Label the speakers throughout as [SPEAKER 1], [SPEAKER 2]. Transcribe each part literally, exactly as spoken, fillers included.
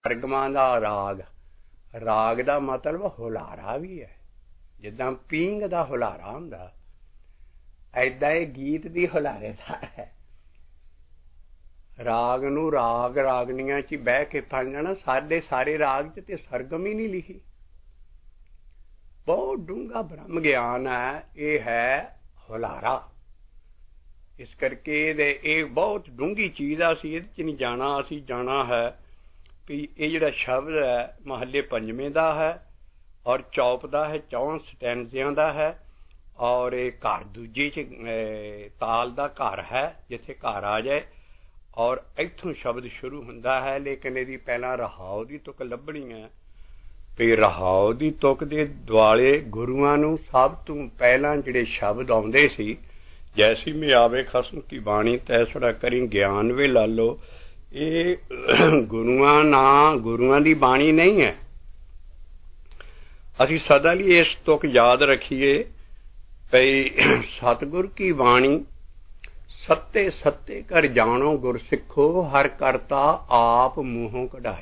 [SPEAKER 1] ਸਰਗਮਾਂ ਦਾ ਰਾਗ, ਰਾਗ ਦਾ ਮਤਲਬ ਹੁਲਾਰਾ ਵੀ ਹੈ। ਜਿੱਦਾਂ ਪੀਂਘ ਦਾ ਹੁਲਾਰਾ ਹੁੰਦਾ, ਏਦਾਂ ਇਹ ਗੀਤ ਵੀ ਹੁਲਾਰੇਦਾਰ ਹੈ। ਰਾਗ ਨੂੰ ਰਾਗ ਰਾਗਨੀਆਂ 'ਚ ਬਹਿ ਕੇ ਪੜ੍ਹਨਾ, ਸਾਡੇ ਸਾਰੇ ਰਾਗ 'ਚ ਤੇ ਸਰਗਮ ਹੀ ਨਹੀਂ ਲਿਖੀ। ਬਹੁਤ ਡੂੰਘਾ ਬ੍ਰਹਮ ਗਿਆਨ ਹੈ, ਇਹ ਹੈ ਹੁਲਾਰਾ। ਇਸ ਕਰਕੇ ਇਹਦੇ ਇਹ ਬਹੁਤ ਡੂੰਘੀ ਚੀਜ਼ ਆ, ਅਸੀਂ ਇਹਦੇ 'ਚ ਨਹੀਂ ਜਾਣਾ। ਅਸੀਂ ਜਾਣਾ ਹੈ ਵੀ ਇਹ ਜਿਹੜਾ ਸ਼ਬਦ ਹੈ ਮਹੱਲੇ ਪੰਜਵੇਂ ਦਾ ਹੈ ਔਰ ਚੌਪ ਦਾ ਹੈ, ਚੌਂ ਸਟੈਂਜ਼ਿਆਂ ਦਾ ਹੈ। ਔਰ ਇਹ ਘਰ ਦੂਜੇ 'ਚ ਤਾਲ ਦਾ ਘਰ ਹੈ, ਜਿੱਥੇ ਘਰ ਆ ਜਾਏ। ਔਰ ਇੱਥੋਂ ਸ਼ਬਦ ਸ਼ੁਰੂ ਹੁੰਦਾ ਹੈ, ਲੇਕਿਨ ਇਹਦੀ ਪਹਿਲਾਂ ਰਹਾਉ ਦੀ ਤੁਕ ਲੱਭਣੀ ਹੈ। ਵੀ ਰਹਾਉ ਦੀ ਤੁਕ ਦੇ ਦੁਆਲੇ ਗੁਰੂਆਂ ਨੂੰ ਸਭ ਤੋਂ ਪਹਿਲਾਂ ਜਿਹੜੇ ਸ਼ਬਦ ਆਉਂਦੇ ਸੀ, ਜੈਸੀ ਮੈਂ ਆਵੇ ਖਸਮ ਕੀ ਬਾਣੀ ਤੈਸੜਾ ਕਰੀ ਗਿਆਨ ਵੇ ਲਾ ਲਓ, ਇਹ ਗੁਰੂਆਂ ਨਾ ਗੁਰੂਆਂ ਦੀ ਬਾਣੀ ਨਹੀਂ ਹੈ। ਅਸੀਂ ਸਦਾ ਲਈ ਇਸ ਤੁਕ ਯਾਦ ਰੱਖੀਏ ਭਈ ਸਤਿਗੁਰ ਕੀ ਬਾਣੀ ਸੱਤੇ ਸੱਤੇ ਕਰ ਜਾਣੋ ਗੁਰ ਸਿੱਖੋ, ਹਰ ਕਰਤਾ ਆਪ ਮੂੰਹੋਂ ਕਢਾਏ।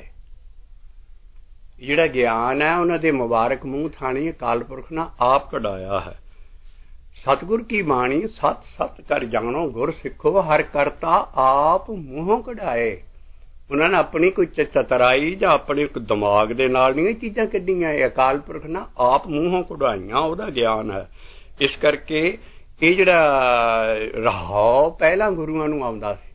[SPEAKER 1] ਜਿਹੜਾ ਗਿਆਨ ਹੈ ਉਹਨਾਂ ਦੇ ਮੁਬਾਰਕ ਮੂੰਹ ਥਾਣੀ ਅਕਾਲ ਪੁਰਖ ਨੇ ਆਪ ਕਢਾਇਆ ਹੈ। ਸਤਿਗੁਰ ਕੀ ਬਾਣੀ ਸਤ ਸਤ ਕਰ ਜਾਣੋ ਗੁਰ ਸਿੱਖੋ, ਹਰ ਕਰਤਾ ਆਪ ਮੂੰਹੋਂ ਕਢਾਏ। ਉਹਨਾਂ ਨੇ ਆਪਣੀ ਕੋਈ ਚਤਰਾਈ ਜਾਂ ਆਪਣੇ ਦਿਮਾਗ ਦੇ ਨਾਲ ਨਹੀਂ ਇਹ ਚੀਜ਼ਾਂ ਕੱਢੀਆਂ, ਇਹ ਅਕਾਲ ਪੁਰਖ ਨੇ ਆਪ ਮੂੰਹੋਂ ਕਢਾਈਆਂ, ਉਹਦਾ ਗਿਆਨ ਹੈ। ਇਸ ਕਰਕੇ ਇਹ ਜਿਹੜਾ ਰਹਾਉ ਪਹਿਲਾਂ ਗੁਰੂਆਂ ਨੂੰ ਆਉਂਦਾ ਸੀ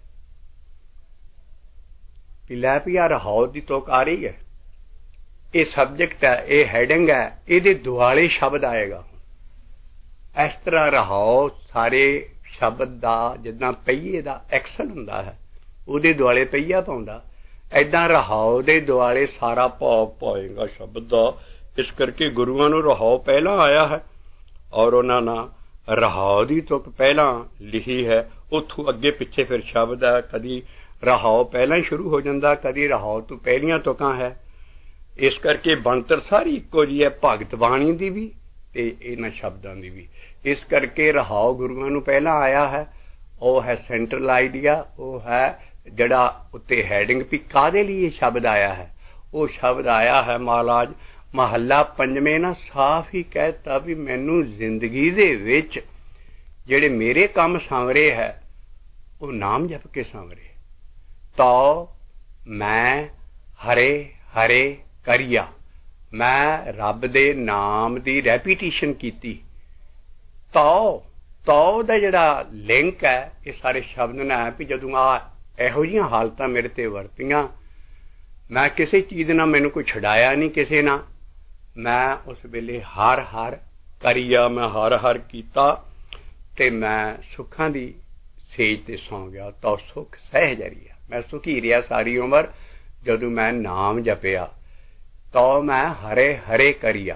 [SPEAKER 1] ਵੀ ਲੈ ਵੀ ਆ ਰਹਾਉ ਦੀ ਤੁਕ ਆ ਰਹੀ ਹੈ, ਇਹ ਸਬਜੈਕਟ ਹੈ, ਇਹ ਹੈਡਿੰਗ ਹੈ, ਇਹਦੇ ਦੁਆਲੇ ਸ਼ਬਦ ਆਏਗਾ। ਇਸ ਤਰ੍ਹਾਂ ਰਹਾਉ ਸਾਰੇ ਸ਼ਬਦ ਦਾ ਜਿੱਦਾਂ ਪਹੀਏ ਦਾ ਐਕਸ਼ਨ ਹੁੰਦਾ ਹੈ, ਉਹਦੇ ਦੁਆਲੇ ਪਹੀਆ ਪਾਉਂਦਾ, ਏਦਾਂ ਰਹਾਉ ਦੇ ਦੁਆਲੇ ਸਾਰਾ ਭਾਵ ਪਾਏਗਾ ਸ਼ਬਦ ਦਾ। ਇਸ ਕਰਕੇ ਗੁਰੂਆਂ ਨੂੰ ਰਹਾਉ ਪਹਿਲਾਂ ਆਇਆ ਹੈ ਔਰ ਉਹਨਾਂ ਨਾਲ ਰਹਾਉ ਦੀ ਤੁਕ ਪਹਿਲਾਂ ਲਿਖੀ ਹੈ। ਉੱਥੋਂ ਅੱਗੇ ਪਿੱਛੇ ਫਿਰ ਸ਼ਬਦ ਹੈ, ਕਦੀ ਰਹਾਉ ਪਹਿਲਾਂ ਹੀ ਸ਼ੁਰੂ ਹੋ ਜਾਂਦਾ, ਕਦੀ ਰਹਾਉ ਤੋਂ ਪਹਿਲੀਆਂ ਤੁਕਾਂ ਹੈ। ਇਸ ਕਰਕੇ ਬਣਤਰ ਸਾਰੀ ਇੱਕੋ ਜਿਹੀ ਹੈ, ਭਗਤ ਬਾਣੀ ਦੀ ਵੀ ਤੇ ਇਹਨਾਂ ਸ਼ਬਦਾਂ ਦੀ ਵੀ। ਇਸ ਕਰਕੇ ਰਹਾਉ ਗੁਰੂਆਂ ਨੂੰ ਪਹਿਲਾਂ ਆਇਆ ਹੈ, ਉਹ ਹੈ ਸੈਂਟਰਲ ਆਈਡੀਆ, ਉਹ ਹੈ ਜਿਹੜਾ ਉੱਤੇ ਹੈਡਿੰਗ ਵੀ ਕਾਹਦੇ ਲਈ ਇਹ ਸ਼ਬਦ ਆਇਆ ਹੈ। ਉਹ ਸ਼ਬਦ ਆਇਆ ਹੈ ਮਹਾਰਾਜ ਮਹੱਲਾ ਪੰਜਵੇਂ ਨਾ ਸਾਫ਼ ਹੀ ਕਹਿ ਦਿੱਤਾ ਵੀ ਮੈਨੂੰ ਜ਼ਿੰਦਗੀ ਦੇ ਵਿੱਚ ਜਿਹੜੇ ਮੇਰੇ ਕੰਮ ਸੰਵਰੇ ਹੈ ਉਹ ਨਾਮ ਜਪ ਕੇ ਸੰਵਰੇ। ਤੋ ਮੈਂ ਹਰੇ ਹਰੇ ਕਰੀਆ, ਮੈਂ ਰੱਬ ਦੇ ਨਾਮ ਦੀ ਰੈਪੀਟੀਸ਼ਨ ਕੀਤੀ। ਤੋ ਤੋ ਦਾ ਜਿਹੜਾ ਲਿੰਕ ਹੈ ਇਹ ਸਾਰੇ ਸ਼ਬਦ ਨਾਲ ਹੈ ਵੀ ਜਦੋਂ ਆ ਇਹੋ ਜਿਹੀਆਂ ਹਾਲਤਾਂ ਮੇਰੇ ਤੇ ਵਰਤੀਆਂ, ਮੈਂ ਕਿਸੇ ਚੀਜ਼ ਨਾਲ ਮੈਨੂੰ ਕੋਈ ਛਡਾਇਆ ਨਹੀਂ ਕਿਸੇ ਨਾਲ, ਮੈਂ ਉਸ ਵੇਲੇ ਹਰ ਹਰ ਕਰੀਆ, ਮੈਂ ਹਰ ਹਰ ਕੀਤਾ ਤੇ ਮੈਂ ਸੁੱਖਾਂ ਦੀ ਸੇਜ ਤੇ ਸੌਂ ਗਿਆ। ਤਾਂ ਸੁੱਖ ਸਹਿਜ ਰਿਹਾ, ਮੈਂ ਸੁਖੀ ਰਿਹਾ ਸਾਰੀ ਉਮਰ ਜਦੋਂ ਮੈਂ ਨਾਮ ਜਪਿਆ। ਤਾਂ ਮੈਂ ਹਰੇ ਹਰੇ ਕਰੀਆ।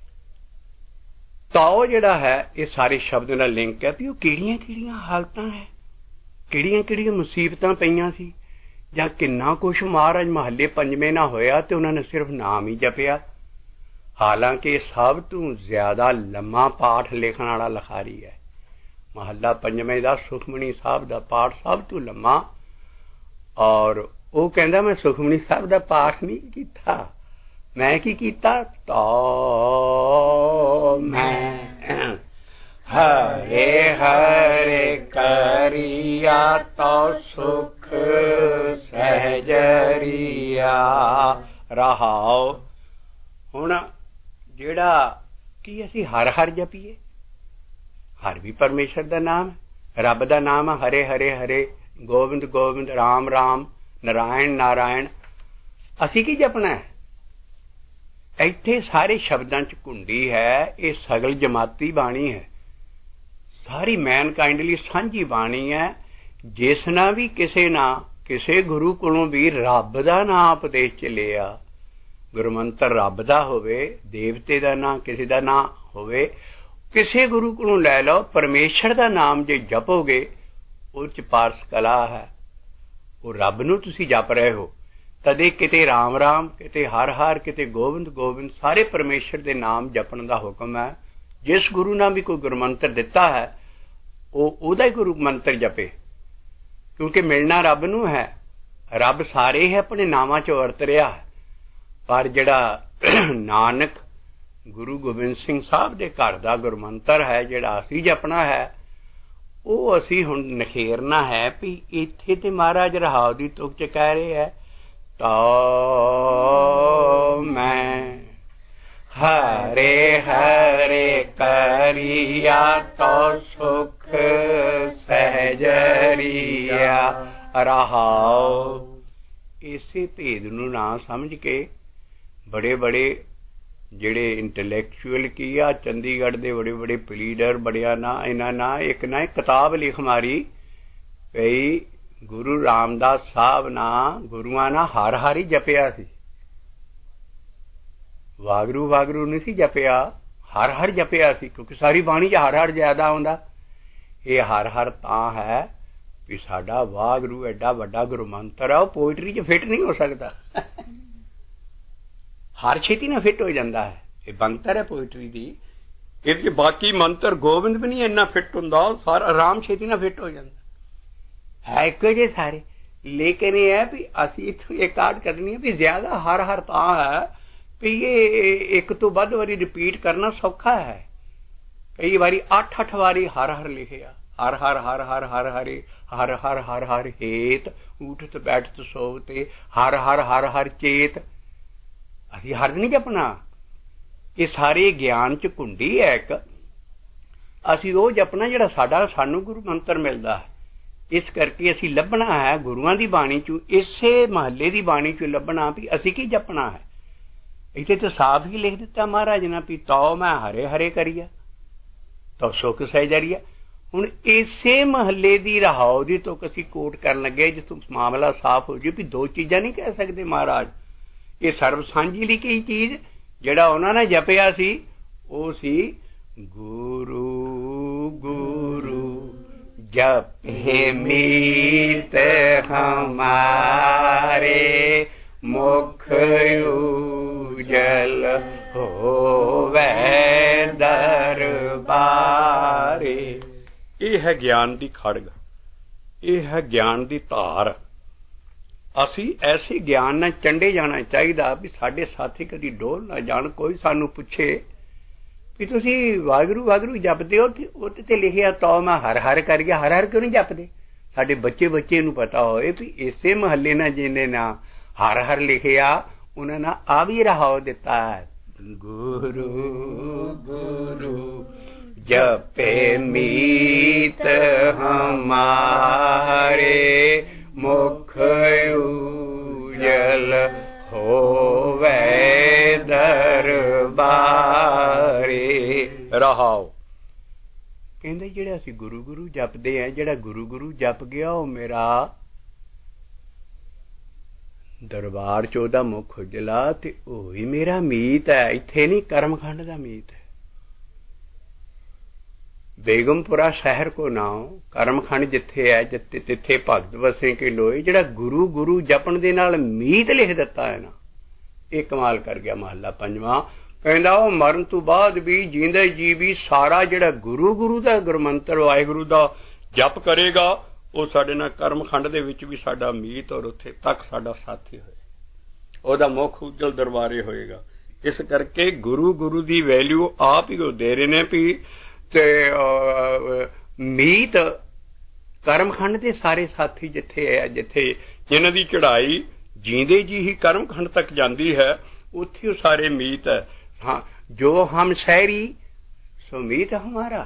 [SPEAKER 1] ਤਾਂ ਉਹ ਜਿਹੜਾ ਹੈ ਇਹ ਸਾਰੇ ਸ਼ਬਦ ਨਾਲ ਲਿੰਕ ਹੈ ਵੀ ਉਹ ਕਿਹੜੀਆਂ ਕਿਹੜੀਆਂ ਹਾਲਤਾਂ ਹੈ, ਕਿਹੜੀਆਂ ਕਿਹੜੀਆਂ ਮੁਸੀਬਤਾਂ ਪਈਆਂ ਸੀ, ਜਾਂ ਕਿੰਨਾ ਕੁਛ ਮਹਾਰਾਜ ਮਹੱਲੇ ਪੰਜਵੇਂ ਨਾਲ ਹੋਇਆ ਤੇ ਉਹਨਾਂ ਨੇ ਸਿਰਫ ਨਾਮ ਹੀ ਜਪਿਆ। ਹਾਲਾਂਕਿ ਸਭ ਤੋਂ ਜ਼ਿਆਦਾ ਲੰਮਾ ਪਾਠ ਲਿਖਣ ਵਾਲਾ ਲਿਖਾਰੀ ਹੈ। ਮਹੱਲਾ ਪੰਜਵੇਂ ਦਾ ਸੁਖਮਨੀ ਸਾਹਿਬ ਦਾ ਪਾਠ ਸਭ ਤੋਂ ਲੰਮਾ, ਔਰ ਉਹ ਕਹਿੰਦਾ ਮੈਂ ਸੁਖਮਨੀ ਸਾਹਿਬ ਦਾ ਪਾਠ ਨਹੀਂ ਕੀਤਾ, ਮੈਂ ਕੀ ਕੀਤਾ, ਤਾਂ ਮੈਂ ਹਰੇ ਹਰੇ ਕਰੀਆ ਤੋ ਸੁਖ ਸਹਿਜਰੀਆ। ਰਹਾਉ ਹੁਣ ਜਿਹੜਾ ਕੀ ਅਸੀਂ ਹਰ ਹਰ ਜਪੀਏ, ਹਰ ਵੀ ਪਰਮੇਸ਼ਰ ਦਾ ਨਾਮ ਹੈ, ਰੱਬ ਦਾ ਨਾਮ ਹੈ। ਹਰੇ ਹਰੇ ਹਰੇ, ਗੋਬਿੰਦ ਗੋਬਿੰਦ, ਰਾਮ ਰਾਮ, ਨਾਰਾਇਣ ਨਾਰਾਇਣ। ਅਸੀਂ ਕੀ ਜਪਣਾ ਹੈ? ਇੱਥੇ ਸਾਰੇ ਸ਼ਬਦਾਂ 'ਚ ਕੁੰਡੀ ਹੈ, ਇਹ ਸਗਲ ਜਮਾਤੀ ਬਾਣੀ ਹੈ, ਸਾਰੀ ਮੈਨਕਾਇੰਡ ਲਈ ਸਾਂਝੀ ਬਾਣੀ ਹੈ। ਜਿਸ ਨਾਲ ਵੀ ਕਿਸੇ ਨਾ ਕਿਸੇ ਗੁਰੂ ਕੋਲੋਂ ਵੀ ਰੱਬ ਦਾ ਨਾਂ ਉਪਦੇਸ਼ 'ਚ ਲਿਆ, ਗੁਰਮੰਤਰ ਰੱਬ ਦਾ ਹੋਵੇ, ਦੇਵਤੇ ਦਾ ਨਾਂ ਕਿਸੇ ਦਾ ਨਾਂ ਹੋਵੇ, ਕਿਸੇ ਗੁਰੂ ਕੋਲੋਂ ਲੈ ਲਓ, ਪਰਮੇਸ਼ਰ ਦਾ ਨਾਮ ਜੇ ਜਪੋਗੇ ਉਹ 'ਚ ਪਾਰਸ ਕਲਾ ਹੈ, ਉਹ ਰੱਬ ਨੂੰ ਤੁਸੀਂ ਜਪ ਰਹੇ ਹੋ। ਤਦੇ ਕਿਤੇ ਰਾਮ ਰਾਮ, ਕਿਤੇ ਹਰ ਹਰ, ਕਿਤੇ ਗੋਬਿੰਦ ਗੋਬਿੰਦ, ਸਾਰੇ ਪਰਮੇਸ਼ਰ ਦੇ ਨਾਮ ਜਪਣ ਦਾ ਹੁਕਮ ਹੈ। ਜਿਸ ਗੁਰੂ ਨਾਲ ਵੀ ਕੋਈ ਗੁਰਮੰਤਰ ਦਿੱਤਾ ਹੈ ਉਹ ਉਹਦਾ ਹੀ ਗੁਰੂ ਮੰਤਰ ਜਪੇ, ਕਿਉਂਕਿ ਮਿਲਣਾ ਰੱਬ ਨੂੰ ਹੈ। ਰੱਬ ਸਾਰੇ ਹੀ ਆਪਣੇ ਨਾਮਾਂ 'ਚ ਵਰਤ ਰਿਹਾ ਹੈ। पर जिहड़ा नानक गुरु गोबिंद सिंह साहब के घर का गुरमंत्र है जिहड़ा असी जपना है वो असी हुण नखेरना है भी इत्थे ते महाराज रहाव दी तुक च कह रहे है तो मैं हरे हरे करिया तो सुख सहजरिया रहाओ। इसे भेद नूं ना समझ के बड़े बड़े जिहड़े इंटलैक्चुअल की आ चंडीगढ़ दे बड़े बड़े प्लीडर बड़िया ना इन्हां ना एक ना एक किताब लिख मारी भई गुरु रामदास साहब ना गुरुआं ना हर हर ही जपिया सी, वागरू वागरू नहीं सी जपिया, हर हर जपिया सी क्योंकि सारी बाणी च हर हर ज्यादा आउंदा। ये हर हर तां है भी साडा वागरू एडा वड्डा गुरु मंत्र है, वो पोइटरी च फिट नहीं हो सकता हर छेती ना फिट हो जाता है। ये मंत्र है पोइटरी दी, इहदे बाकी मंत्र गोबिंद भी नहीं इन्ना फिट हुंदा, सारा आराम छेती ना फिट हो जाता है एक जे सारे। लेकिन ये है भी असी इत्थों एक काट करनी है भी ज्यादा हर हर तां है भी ये एक तो वध वारी रिपीट करना सौखा है। कई बारी अठ अठ वारी हर हर लिखिया, हर हर हर हर हर हरे हर हर हर हर हेत उठत बैठत सोवते हर हर हर हर चेत। असी हर नहीं जपना, ये सारे ज्ञान च कुंडी है एक। असी वो जपना जिहड़ा साडा सानू गुरु मंत्र मिलदा है। इस करके असी लभना है गुरुआं दी बाणी चों, इसे महल्ले दी बाणी चों लभना भी असी की जपना है। इत्थे तो साफ ही लिख दिता महाराज ने भी तो मैं हरे हरे करिया तो सुख सहजरिया। हुण इसे महल्ले दी रहाओ दी तो असी कोट करन लगे जिसों मामला साफ हो जाए भी दो चीज़ां नहीं कह सकते महाराज। ये सर्व सांझी ली की चीज जिहड़ा उन्हां ने जपिया सी वो सी गुरु गुरु जपे मीत हमारे मुख उजल होवे दरबारे। ये है ज्ञान दी खड़ग, ये है ज्ञान दी धार। असी ऐसे ज्ञान नाल चंडे जाना चाहिए भी साडे साथी कदी डोल ना जान। कोई सानू पूछे भी तुसी वागरू वागरू जपदे हो उत्ते ते लिखिया तो मैं हर हर कर गया, हर हर क्यों नहीं जपदे? साडे बच्चे बच्चे नू पता होए भी इसे महल्ले ना जिन्हें ना हर हर लिखिया उन्हें ना आ भी रहाओ दिता है गुरु गुरु जपे मीत हमारे मुख उजल होवे दरबारे रहाओ। कहंदे जिहड़ा असीं गुरु गुरु जपदे हैं, जिहड़ा गुरु गुरु जप गया वो मेरा दरबार च ओहदा मुख उजला ते ओही मेरा मीत है। इत्थे नहीं कर्मखंड दा मीत है। बेगमपुरा शहर को नाम कर्मखंड जिथे है जिथे तिथे भगत वसे के लोए जिहड़ा गुरु गुरु जपन दे नाल मीत लिख दिता है ना, ये कमाल कर गया। महला पंजवां कहंदा वो मरन तो बाद भी जींदे जी भी सारा जिहड़ा गुरु गुरु दा गुरमंत्र वाहिगुरू दा जप करेगा वो साडे नाल कर्मखंड दे विच भी साडा मीत और उत्थे तक साडा साथी होए, ओहदा मुख उजल दरबारे होएगा। इस करके गुरु गुरु दी वैल्यू आप ही दे रहे ने भी ते मीत कर्मखंड के सारे साथी जिथे है जिथे जिन्हां दी चढ़ाई जींदे जी ही कर्मखंड तक जाती है उत्थे सारे मीत है। हाँ जो हम शहरी सो मीत हमारा।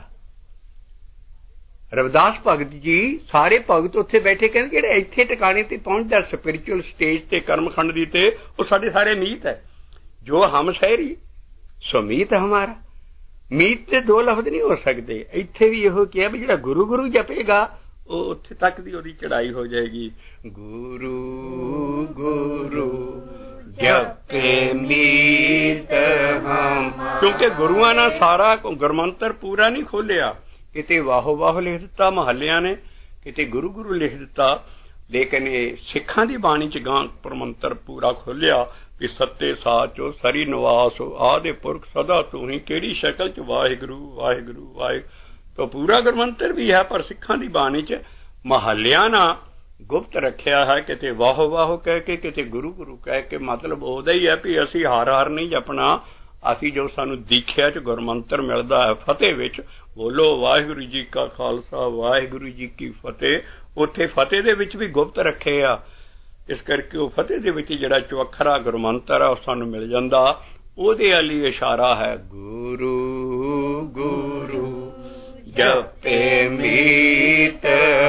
[SPEAKER 1] रविदास भगत जी सारे भगत उत्थे बैठे कहते जिहड़े इत्थे टिकाने ते पहुंचदा स्पिरिचुअल स्टेज ते कर्मखंड दी ते वो साडे सारे मीत है। जो हम शहरी सो मीत हमारा। मीत ते दो लफ्ज नहीं हो सकते। इत्थे भी यहो किया भी जिहड़ा गुरु गुरु जपेगा वो उत्थे तक दी ओहदी चढ़ाई हो जाएगी। गुरु गुरु जपे मीत हम, क्योंकि गुरुआं ने सारा गुरमंत्र पूरा नहीं खोलिया। किते वाहो वाहो लिख दिता महलियां ने, किते गुरु गुरु लिख दिता। लेकिन ये सिखां दी बाणी च गां प्रमंत्र पूरा खोलिया कि सत्ते साचो सरी निवास आदि पुरख सदा तू ही केड़ी शक्ल च वाहिगुरू वाहिगुरू वाहिगुरू। तो पूरा गुरमंत्र भी है पर सिखां दी बाणी च महलियां ना ਗੁਪਤ ਰੱਖਿਆ ਹੈ, ਕਿਤੇ ਵਾਹੋ ਵਾਹੋ ਕਹਿ ਕੇ, ਕਿਤੇ ਗੁਰੂ ਗੁਰੂ ਕਹਿ ਕੇ। ਮਤਲਬ ਉਹਦਾ ਹੀ ਹੈ ਵੀ ਅਸੀਂ ਹਰ ਹਰ ਨਹੀਂ ਜਪਣਾ, ਅਸੀਂ ਜੋ ਸਾਨੂੰ ਦੀਖਿਆ ਚ ਗੁਰਮੰਤਰ ਮਿਲਦਾ ਹੈ ਫਤਿਹ ਵਿੱਚ, ਬੋਲੋ ਵਾਹਿਗੁਰੂ ਜੀ ਕਾ ਖਾਲਸਾ ਵਾਹਿਗੁਰੂ ਜੀ ਕੀ ਫਤਿਹ, ਉੱਥੇ ਫਤਿਹ ਦੇ ਵਿੱਚ ਵੀ ਗੁਪਤ ਰੱਖੇ ਆ। ਇਸ ਕਰਕੇ ਉਹ ਫਤਿਹ ਦੇ ਵਿੱਚ ਜਿਹੜਾ ਚਵੱਖਰਾ ਗੁਰਮੰਤਰ ਆ ਉਹ ਸਾਨੂੰ ਮਿਲ ਜਾਂਦਾ, ਉਹਦੇ ਵਾਲੀ ਇਸ਼ਾਰਾ ਹੈ। ਗੁਰੂ ਗੁਰੂ ਜਪੇ ਮੀਤ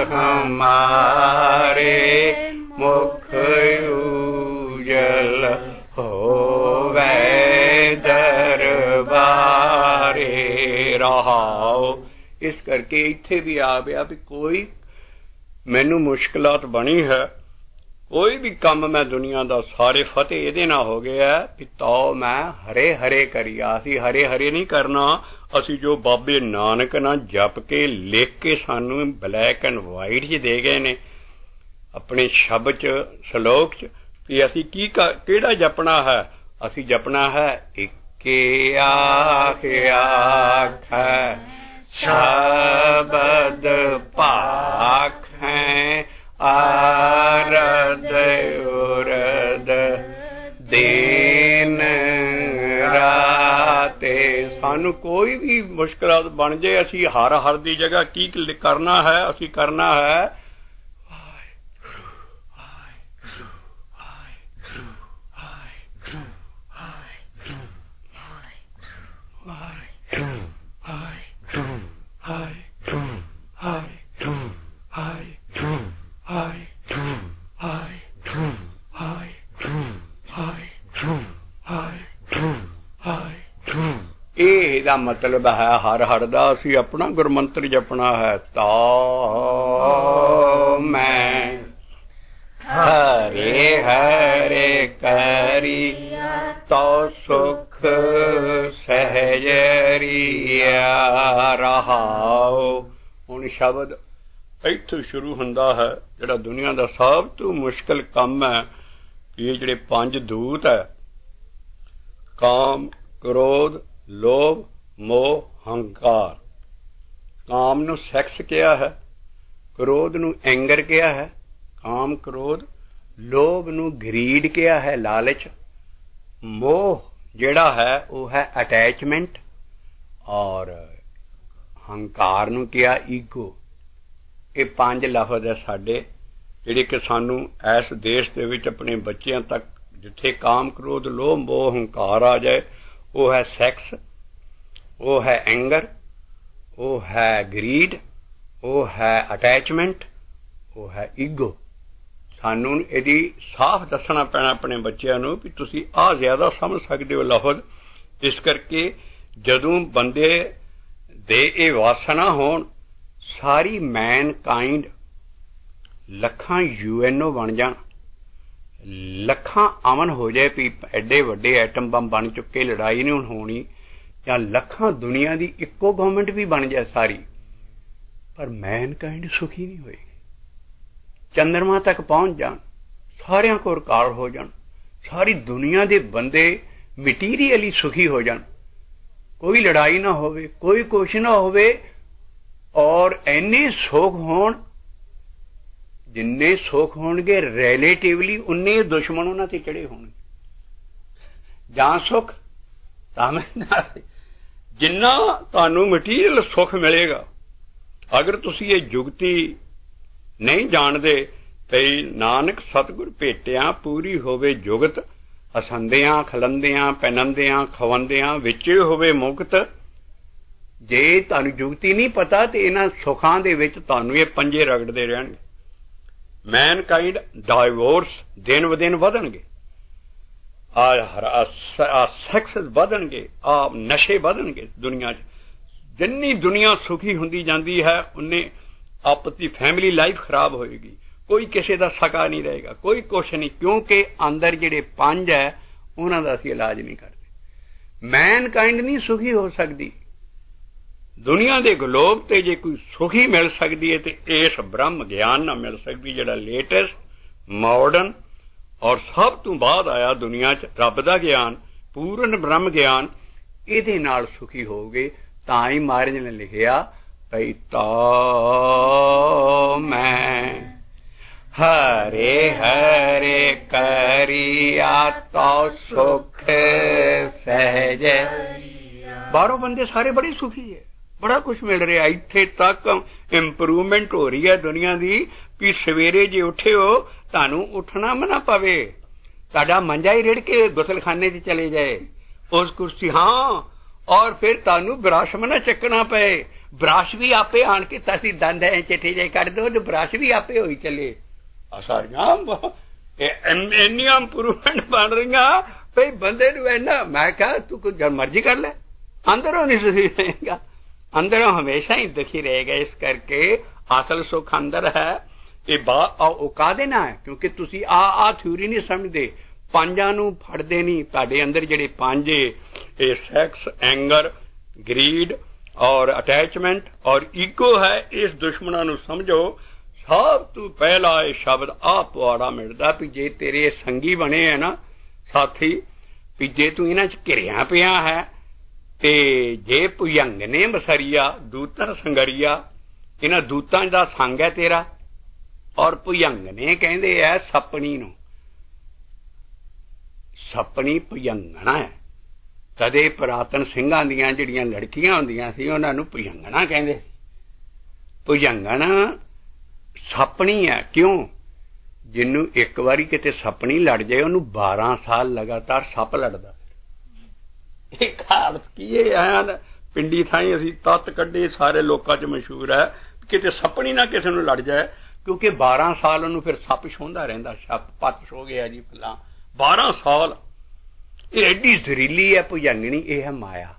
[SPEAKER 1] ਹਮਾਰੇ, ਮੁਖ ਉਜਲ ਹੋਵੇ ਦਰਬਾਰੇ ਰਹਾਓ। ਇਸ ਕਰਕੇ ਇੱਥੇ ਵੀ ਆ ਗਿਆ ਵੀ ਕੋਈ ਮੈਨੂੰ ਮੁਸ਼ਕਿਲਾਤ ਬਣੀ ਹੈ, ਕੋਈ ਵੀ ਕੰਮ ਮੈਂ ਦੁਨੀਆ ਦਾ, ਸਾਰੇ ਫਤਿਹ ਇਹਦੇ ਨਾਲ ਹੋ ਗਿਆ ਵੀ ਤੋ ਮੈਂ ਹਰੇ ਹਰੇ ਕਰੀਆ। ਅਸੀਂ ਹਰੇ ਹਰੇ ਨਹੀਂ ਕਰਨਾ, ਅਸੀਂ ਜੋ ਬਾਬੇ ਨਾਨਕ ਨਾਲ ਜਪ ਕੇ ਲਿਖ ਕੇ ਸਾਨੂੰ ਬਲੈਕ ਐਂਡ ਵਾਈਟ 'ਚ ਦੇ ਗਏ ਨੇ ਆਪਣੇ ਸ਼ਬਦ 'ਚ, ਸ਼ਲੋਕ 'ਚ, ਵੀ ਅਸੀਂ ਕੀ ਕਿਹੜਾ ਜਪਣਾ ਹੈ। ਅਸੀਂ ਜਪਣਾ ਹੈ ਇੱਕੇ ਆਖ ਆਖੈ ਸ਼ਬਦ ਭਾਖੈ, ਆਰਦ ਉਰਦ ਦਿਨ ਰਾਤੇ। ਸਾਨੂੰ ਕੋਈ ਵੀ ਮੁਸ਼ਕਿਲਾਤ ਬਣ ਜਾਏ, ਅਸੀਂ ਹਰ ਹਰ ਦੀ ਜਗ੍ਹਾ ਕੀ ਕਰਨਾ ਹੈ, ਅਸੀਂ ਕਰਨਾ ਹੈ ਇਹਦਾ ਮਤਲਬ ਹੈ ਹਰ ਹਰ ਦਾ ਅਸੀਂ ਆਪਣਾ ਗੁਰਮੰਤਰ ਜਪਣਾ ਹੈ। ਤਾ ਮੈਂ ਹਰੇ ਹਰੇ ਕਰੀ ਤੋ ਸੁਖ ਸਹਿਜਰੀਆ ਰਹਾਓ। ਹੁਣ ਸ਼ਬਦ ਇੱਥੋਂ ਸ਼ੁਰੂ ਹੁੰਦਾ ਹੈ, ਜਿਹੜਾ ਦੁਨੀਆ ਦਾ ਸਭ ਤੋਂ ਮੁਸ਼ਕਿਲ ਕੰਮ ਹੈ। ਇਹ ਜਿਹੜੇ ਪੰਜ ਦੂਤ ਹੈ, ਕਾਮ ਕ੍ਰੋਧ ਲੋਭ ਮੋਹ ਹੰਕਾਰ। ਕਾਮ ਨੂੰ ਸੈਕਸ ਕਿਹਾ ਹੈ, ਕ੍ਰੋਧ ਨੂੰ ਐਂਗਰ ਕਿਹਾ ਹੈ, ਕਾਮ ਕ੍ਰੋਧ, ਲੋਭ ਨੂੰ ਗਰੀਡ ਕਿਹਾ ਹੈ, ਲਾਲਚ, ਮੋਹ ਜਿਹੜਾ ਹੈ ਉਹ ਹੈ ਅਟੈਚਮੈਂਟ, ਔਰ ਹੰਕਾਰ ਨੂੰ ਕਿਹਾ ਈਗੋ। ਇਹ ਪੰਜ ਲਫ਼ਜ਼ ਹੈ ਸਾਡੇ, ਜਿਹੜੇ ਕਿ ਸਾਨੂੰ ਇਸ ਦੇਸ਼ ਦੇ ਵਿੱਚ ਆਪਣੇ ਬੱਚਿਆਂ ਤੱਕ, ਜਿੱਥੇ ਕਾਮ ਕ੍ਰੋਧ ਲੋਭ ਮੋਹ ਹੰਕਾਰ ਆ ਜਾਏ, ਉਹ ਹੈ ਸੈਕਸ, ਉਹ ਹੈ ਐਂਗਰ, ਉਹ ਹੈ ਗਰੀਡ, ਉਹ ਹੈ ਅਟੈਚਮੈਂਟ, ਉਹ ਹੈ ਈਗੋ। ਸਾਨੂੰ ਇਹਦੀ ਸਾਫ਼ ਦੱਸਣਾ ਪੈਣਾ ਆਪਣੇ ਬੱਚਿਆਂ ਨੂੰ ਵੀ ਤੁਸੀਂ ਆਹ ਜ਼ਿਆਦਾ ਸਮਝ ਸਕਦੇ ਹੋ ਲਫ਼ਜ਼। ਇਸ ਕਰਕੇ ਜਦੋਂ ਬੰਦੇ ਦੇ ਇਹ ਵਾਸਨਾ ਹੋਣ, ਸਾਰੀ ਮੈਨ ਕਾਇੰਡ ਲੱਖਾਂ ਯੂ ਐਨ ਓ ਬਣ ਜਾਣ, ਲੱਖਾਂ ਅਮਨ ਹੋ ਜਾਏ ਵੀ ਐਡੇ ਵੱਡੇ ਐਟਮ ਬੰਬ ਬਣ ਚੁੱਕੇ, ਲੜਾਈ ਨਹੀਂ ਹੁਣ ਹੋਣੀ, ਜਾਂ ਲੱਖਾਂ ਦੁਨੀਆ ਦੀ ਇੱਕੋ ਗਵਰਨਮੈਂਟ ਵੀ ਬਣ ਜਾਏ ਸਾਰੀ, ਪਰ ਮੈਨ ਕਾਇੰਡ ਸੁਖੀ ਨਹੀਂ ਹੋਏਗੀ। ਚੰਦਰਮਾ ਤੱਕ ਪਹੁੰਚ ਜਾਣ, ਸਾਰਿਆਂ ਕੋਲ ਰਿਕਾਰਡ ਹੋ ਜਾਣ, ਸਾਰੀ ਦੁਨੀਆ ਦੇ ਬੰਦੇ ਮਟੀਰੀਅਲੀ ਸੁਖੀ ਹੋ ਜਾਣ, ਕੋਈ ਲੜਾਈ ਨਾ ਹੋਵੇ, ਕੋਈ ਕੁਛ ਨਾ ਹੋਵੇ, ਔਰ ਇੰਨੇ ਸੁੱਖ ਹੋਣ, ਜਿੰਨੇ ਸੁੱਖ ਹੋਣਗੇ ਰਿਲੇਟਿਵਲੀ ਉਨੇ ਦੁਸ਼ਮਣ ਉਹਨਾਂ ਤੇ ਚੜੇ ਹੋਣਗੇ। ਜਾਂ ਸੁੱਖ ਤਾਂ ਜਿੰਨਾ ਤੁਹਾਨੂੰ ਮਟੀਰੀਅਲ ਸੁੱਖ ਮਿਲੇਗਾ, ਅਗਰ ਤੁਸੀਂ ਇਹ ਜੁਗਤੀ ਨਹੀਂ ਜਾਣਦੇ ਤੇ ਨਾਨਕ ਸਤਿਗੁਰ ਭੇਟਿਆ ਪੂਰੀ ਹੋਵੇ ਜੁਗਤ, ਅਸੰਦਿਆਂ ਖਲੰਦਿਆਂ ਪਹਿਨੰਦਿਆਂ ਖਵੰਦਿਆਂ ਵਿੱਚ ਹੋਵੇ ਮੁਕਤ। ਜੇ ਤੁਹਾਨੂੰ ਜੁਗਤੀ ਨਹੀਂ ਪਤਾ ਤੇ ਇਹਨਾਂ ਸੁੱਖਾਂ ਦੇ ਵਿੱਚ ਤੁਹਾਨੂੰ ਇਹ ਪੰਜੇ ਰਗੜਦੇ ਰਹਿਣਗੇ। ਮੈਨ ਕਾਇੰਡ ਡਾਈਵੋਰਸ ਦਿਨ ਬ ਦਿਨ ਵਧਣਗੇ, ਆ ਸੈਕਸ ਵਧਣਗੇ, ਆ ਨਸ਼ੇ ਵਧਣਗੇ ਦੁਨੀਆ 'ਚ। ਜਿੰਨੀ ਦੁਨੀਆ ਸੁਖੀ ਹੁੰਦੀ ਜਾਂਦੀ ਹੈ ਉਨੇ ਆਪਣੀ ਫੈਮਿਲੀ ਲਾਈਫ ਖਰਾਬ ਹੋਏਗੀ, ਕੋਈ ਕਿਸੇ ਦਾ ਸਕਾ ਨਹੀਂ ਰਹੇਗਾ, ਕੋਈ ਕੁਛ ਨਹੀਂ, ਕਿਉਂਕਿ ਅੰਦਰ ਜਿਹੜੇ ਪੰਜ ਹੈ ਉਹਨਾਂ ਦਾ ਅਸੀਂ ਇਲਾਜ ਨਹੀਂ ਕਰਦੇ। ਮੈਨ ਕਾਇੰਡ ਨਹੀਂ ਸੁਖੀ ਹੋ ਸਕਦੀ। ਦੁਨੀਆ ਦੇ ਗਲੋਬ ਤੇ ਜੇ ਕੋਈ ਸੁਖੀ ਮਿਲ ਸਕਦੀ ਹੈ ਤੇ ਇਸ ਬ੍ਰਹਮ ਗਿਆਨ ਨਾਲ ਮਿਲ ਸਕਦੀ, ਜਿਹੜਾ ਲੇਟੈਸਟ ਮਾਡਰਨ ਔਰ ਸਭ ਤੋਂ ਬਾਅਦ ਆਇਆ ਦੁਨੀਆ 'ਚ ਰੱਬ ਦਾ ਗਿਆਨ, ਪੂਰਨ ਬ੍ਰਹਮ ਗਿਆਨ, ਇਹਦੇ ਨਾਲ ਸੁਖੀ ਹੋਗੇ। ਤਾਂ ਹੀ ਮਹਾਰਾਜ ਨੇ ਲਿਖਿਆ ਭਈ ਤਾ ਮੈਂ हरे हरे करिया तो सुख सहज। बाहरों बंदे सारे बड़े सुखी है, बड़ा कुछ मिल रहा। इत्थे तक इंप्रूवमेंट हो रही है दुनिया की कि सवेरे जे उठे हो तानू उठना मना पवे, ताड़ा मंजा ही रिड़ के गुसलखाने च चले जाए उस कुर्सी। हाँ, और फिर तानू ब्रश मना चकना पे, ब्रश भी आपे आन के तसी दंद चिट्ठे जे कर दो तो ब्रश भी आपे हो ही चले। सारियां इन्नियां इंप्रूवमेंट बन रही भाई बंदे नूं इन्ना। मैं कहा तू कुछ मर्जी कर ले, अंदरों नहीं सुखी रहेगा, अंदरों हमेशा ही दुखी रहेगा। इस करके असल सुख अंदर है। ये औका देना है क्योंकि तुसी आ आ थ्योरी नहीं समझते, पांजां नूं फड़दे नहीं। तुहाडे अंदर जिहड़े पांजे ये सैक्स, एंगर, ग्रीड और अटैचमेंट और ईगो है, इस दुश्मनां नूं समझो। सब तू पहला ये शब्द आ पुआड़ा मिलता भी जे तेरे संगी बने है ना साथी, भी जे तू इन्हां च घिरिया पिया है ते जे भुजंग ने बसरिया दूतन संगरिया, इन्हां दूतां दा संग है तेरा। और भुजंग ने कहंदे है सपनी नूं, सपनी भुजंगना है। कदे पुरातन सिंघां दीयां जिहड़ियां लड़कियां हुंदियां सी उन्हां नूं भुजंगना कहंदे। भुजंगन सपनी है क्यों? जिन्नू एक बारी किते सपनी लड़ जाए उन्नू बारह साल लगातार सप लड़दा। पिंडी थाई असीं तत्त कड्ढे सारे लोकां च मशहूर है, किते सपनी ना किसी नूं लड़ जाए क्योंकि बारह साल उन्नू फिर सप छूंदा रहिंदा। सप पत सो गया जी फलां, बारह साल। ये एडी जहरीली है भुजंगनी, ये है माया।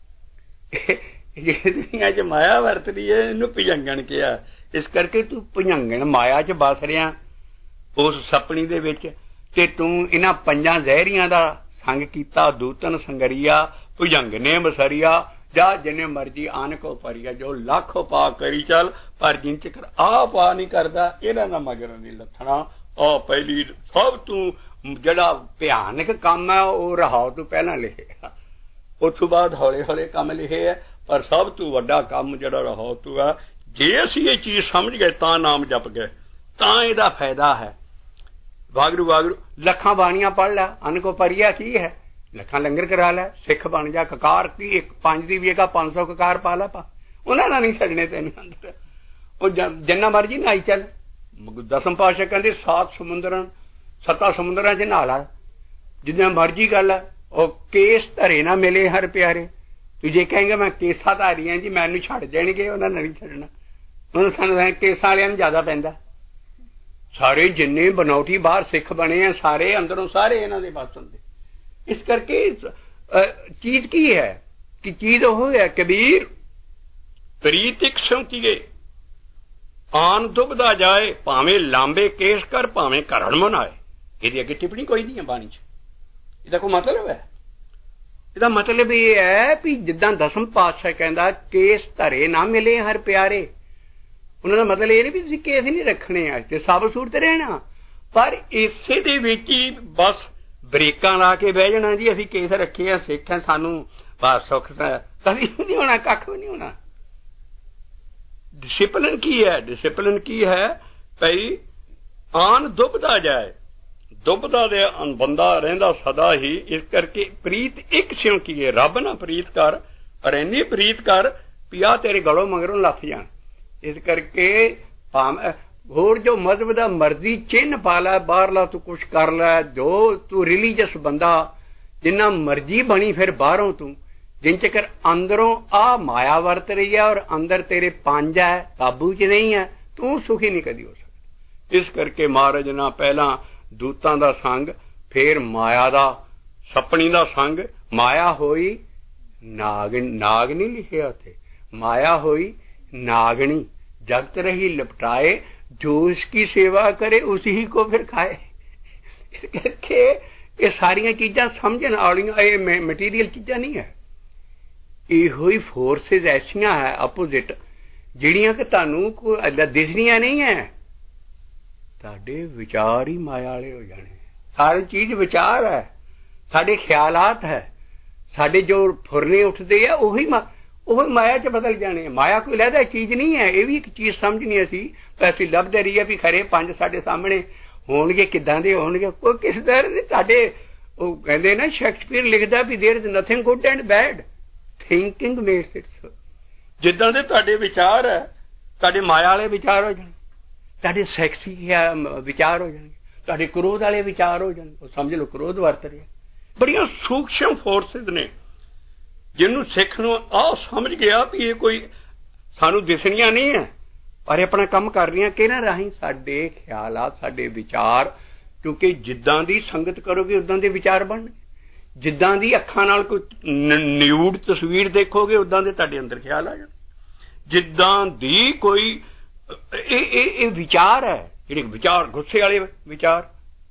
[SPEAKER 1] दुनिया च माया वरत रही है, इनू भुजंगन किया। इस करके तू भुजंगन माया च बस रहा उस सपनी दे विच, ते तू इन्हां पंजां जहरियां दा संग कीता। दूतन संगरिया भुजंग ने बसरिया, जा जिन्ने मर्जी आन को परिया, जो लख पा करी चल पर जिन चिकर आ पा नहीं करदा इन्हां दा मगर नहीं लथना। आ पहली सब तू जिहड़ा भयानक काम है वो रहाओ तू पहला लिखिया, उस तो बाद हौले हौले काम लिखे है, पर सब तू वड्डा काम जिहड़ा रहाओ तू है। जे असी ये चीज समझ गए तां नाम जप गए, तां इहदा फायदा है। वागरू वागरू लखां बाणियां पढ़ लै, अन को परिया की है, लखां लंगर करा लै, सिख बन जा। ककार की एक पंज दी वीगा पांच सौ ककार पा ला पा, उन्हां नाल नहीं छड्डने तैनूं अंदर। वो जिन्ना मर्जी नहाई चल। दसम पातशाह कहंदे सात समुंदरां सत्ता समुंदरां च नहा ला, जिन्ना मर्जी कर लै। और केस धरे ना मिले हर प्यारे। तू जे कहेंगे मैं केसा धारी हां जी मैनूं छड्ड देणगे, उन्हां ने नहीं छड्डना। उन्होंने सानूं केसां वालियां नूं ज्यादा पैंदा। सारे जिन्ने बनौटी बाहर सिख बने हैं सारे अंदरों सारे इन्हां दे बस हुंदे। इस करके चीज की है कि चीज वो है कबीर प्रीतिक सौंतीए आन दुबदा जाए, भावें लांबे केस कर भावें करण मनाए। इहदी अगे टिप्पणी कोई नहीं है बाणी च। इहदा कोई मतलब है? इहदा मतलब यह है भी जिद्दां दसम पातशाह कहंदा केस धरे ना मिले हर प्यारे, उन्होंने मतलब ये नहीं भी तुसीं केस नहीं रखने ते साबत सूरत रहना, पर इसे दे विच ही बस ब्रेकां ला के बह जाना जी असीं केस रखे आ, सिख हैं, सानूं बस सुख कभी नहीं होना, कख भी नहीं होना। डिसिपलिन की है? डिसिपलिन की है भई आन दुबदा जाए, दुबदा दे बंदा रहिंदा सदा ही। इस करके प्रीत एक स्यों की है, रब ना प्रीत कर पर इन्नी प्रीत कर पिया तेरे गलों मगरों लथ जान। इस करके होर जो मजहब दा मर्जी चिन्ह पा लै, बाहरला तू कुछ कर लै, जो तू रिलीजियस बंदा जिन्ना मर्जी बनी फिर बाहरों तू, जिन चकर अंदरों आ माया वरत रही है और अंदर तेरे पंज है काबू च नहीं है, तू सुखी नहीं कदी हो सकता। इस करके महाराज ना पहला दूतां दा संग, फिर माया दा सपनी दा संग। माया होई नाग नाग नहीं लिखिया उत्थे, माया होई नागनी जगत रही लिपटाए, जो इसकी सेवा करे उसी को फिर खाए। इस करके ये सारियां चीजां समझण वालियां, ये मटीरियल चीजां नहीं है, इहो ही फोर्सेज ऐसियां है अपोजिट जिहड़ियां कि तुहानूं कोई दिसदियां नहीं है। तुहाडे विचार ही माया वाले हो जाने। सारी चीज विचार है, साडे ख्यालात है, साडे जो फुरने उठते हैं उही ਉਹ ਮਾਇਆ ਚ ਬਦਲ ਜਾਣੇ। ਮਾਇਆ ਕੋਈ ਲਹਿਦਾ ਚੀਜ਼ ਨਹੀਂ ਹੈ। ਇਹ ਵੀ ਇੱਕ ਚੀਜ਼ ਸਮਝਣੀ ਅਸੀਂ, ਅਸੀਂ ਲੱਭਦੇ ਰਹੀਏ ਵੀ ਖਰੇ ਪੰਜ ਸਾਡੇ ਸਾਹਮਣੇ ਹੋਣਗੇ, ਕਿੱਦਾਂ ਦੇ ਹੋਣਗੇ, ਕੋਈ ਕਿਸ ਤਰ੍ਹਾਂ ਦੇ। ਤੁਹਾਡੇ ਉਹ ਕਹਿੰਦੇ ਨਾ, ਸ਼ੇਕਸਪੀਅਰ ਲਿਖਦਾ ਵੀ there is nothing good and bad, thinking makes it so. ਜਿੱਦਾਂ ਦੇ ਤੁਹਾਡੇ ਵਿਚਾਰ ਹੈ, ਤੁਹਾਡੇ ਮਾਇਆ ਵਾਲੇ ਵਿਚਾਰ ਹੋ ਜਾਣਗੇ, ਤੁਹਾਡੇ ਸੈਕਸੀ ਵਿਚਾਰ ਹੋ ਜਾਣਗੇ, ਤੁਹਾਡੇ ਕ੍ਰੋਧ ਵਾਲੇ ਵਿਚਾਰ ਹੋ ਜਾਣਗੇ। ਉਹ ਸਮਝ ਲਓ ਕ੍ਰੋਧ ਵਰਤ ਰਿਹਾ। ਬੜੀਆਂ ਸੂਖਸ਼ਮ ਫੋਰਸਿਸ ਨੇ ਜਿਹਨੂੰ ਸਿੱਖ ਨੂੰ ਆਹ ਸਮਝ ਗਿਆ ਵੀ ਇਹ ਕੋਈ ਸਾਨੂੰ ਦਿਸਣੀਆਂ ਨਹੀਂ ਹੈ, ਪਰ ਆਪਣਾ ਕੰਮ ਕਰ ਰਹੀਆਂ ਕਿਹਨਾਂ ਰਾਹੀਂ? ਸਾਡੇ ਖਿਆਲਾਤ, ਸਾਡੇ ਵਿਚਾਰ। ਕਿਉਂਕਿ ਜਿੱਦਾਂ ਦੀ ਸੰਗਤ ਕਰੋਗੇ ਉਦਾਂ ਦੇ ਵਿਚਾਰ ਬਣਨਗੇ। ਜਿੱਦਾਂ ਦੀ ਅੱਖਾਂ ਨਾਲ ਕੋਈ ਨਿਊਡ ਤਸਵੀਰ ਦੇਖੋਗੇ ਉਦਾਂ ਦੇ ਤੁਹਾਡੇ ਅੰਦਰ ਖਿਆਲ ਆ ਜਾਣ। ਜਿੱਦਾਂ ਦੀ ਕੋਈ ਇਹ ਇਹ ਇਹ ਵਿਚਾਰ ਹੈ, ਜਿਹੜੇ ਵਿਚਾਰ ਗੁੱਸੇ ਵਾਲੇ ਵਿਚਾਰ,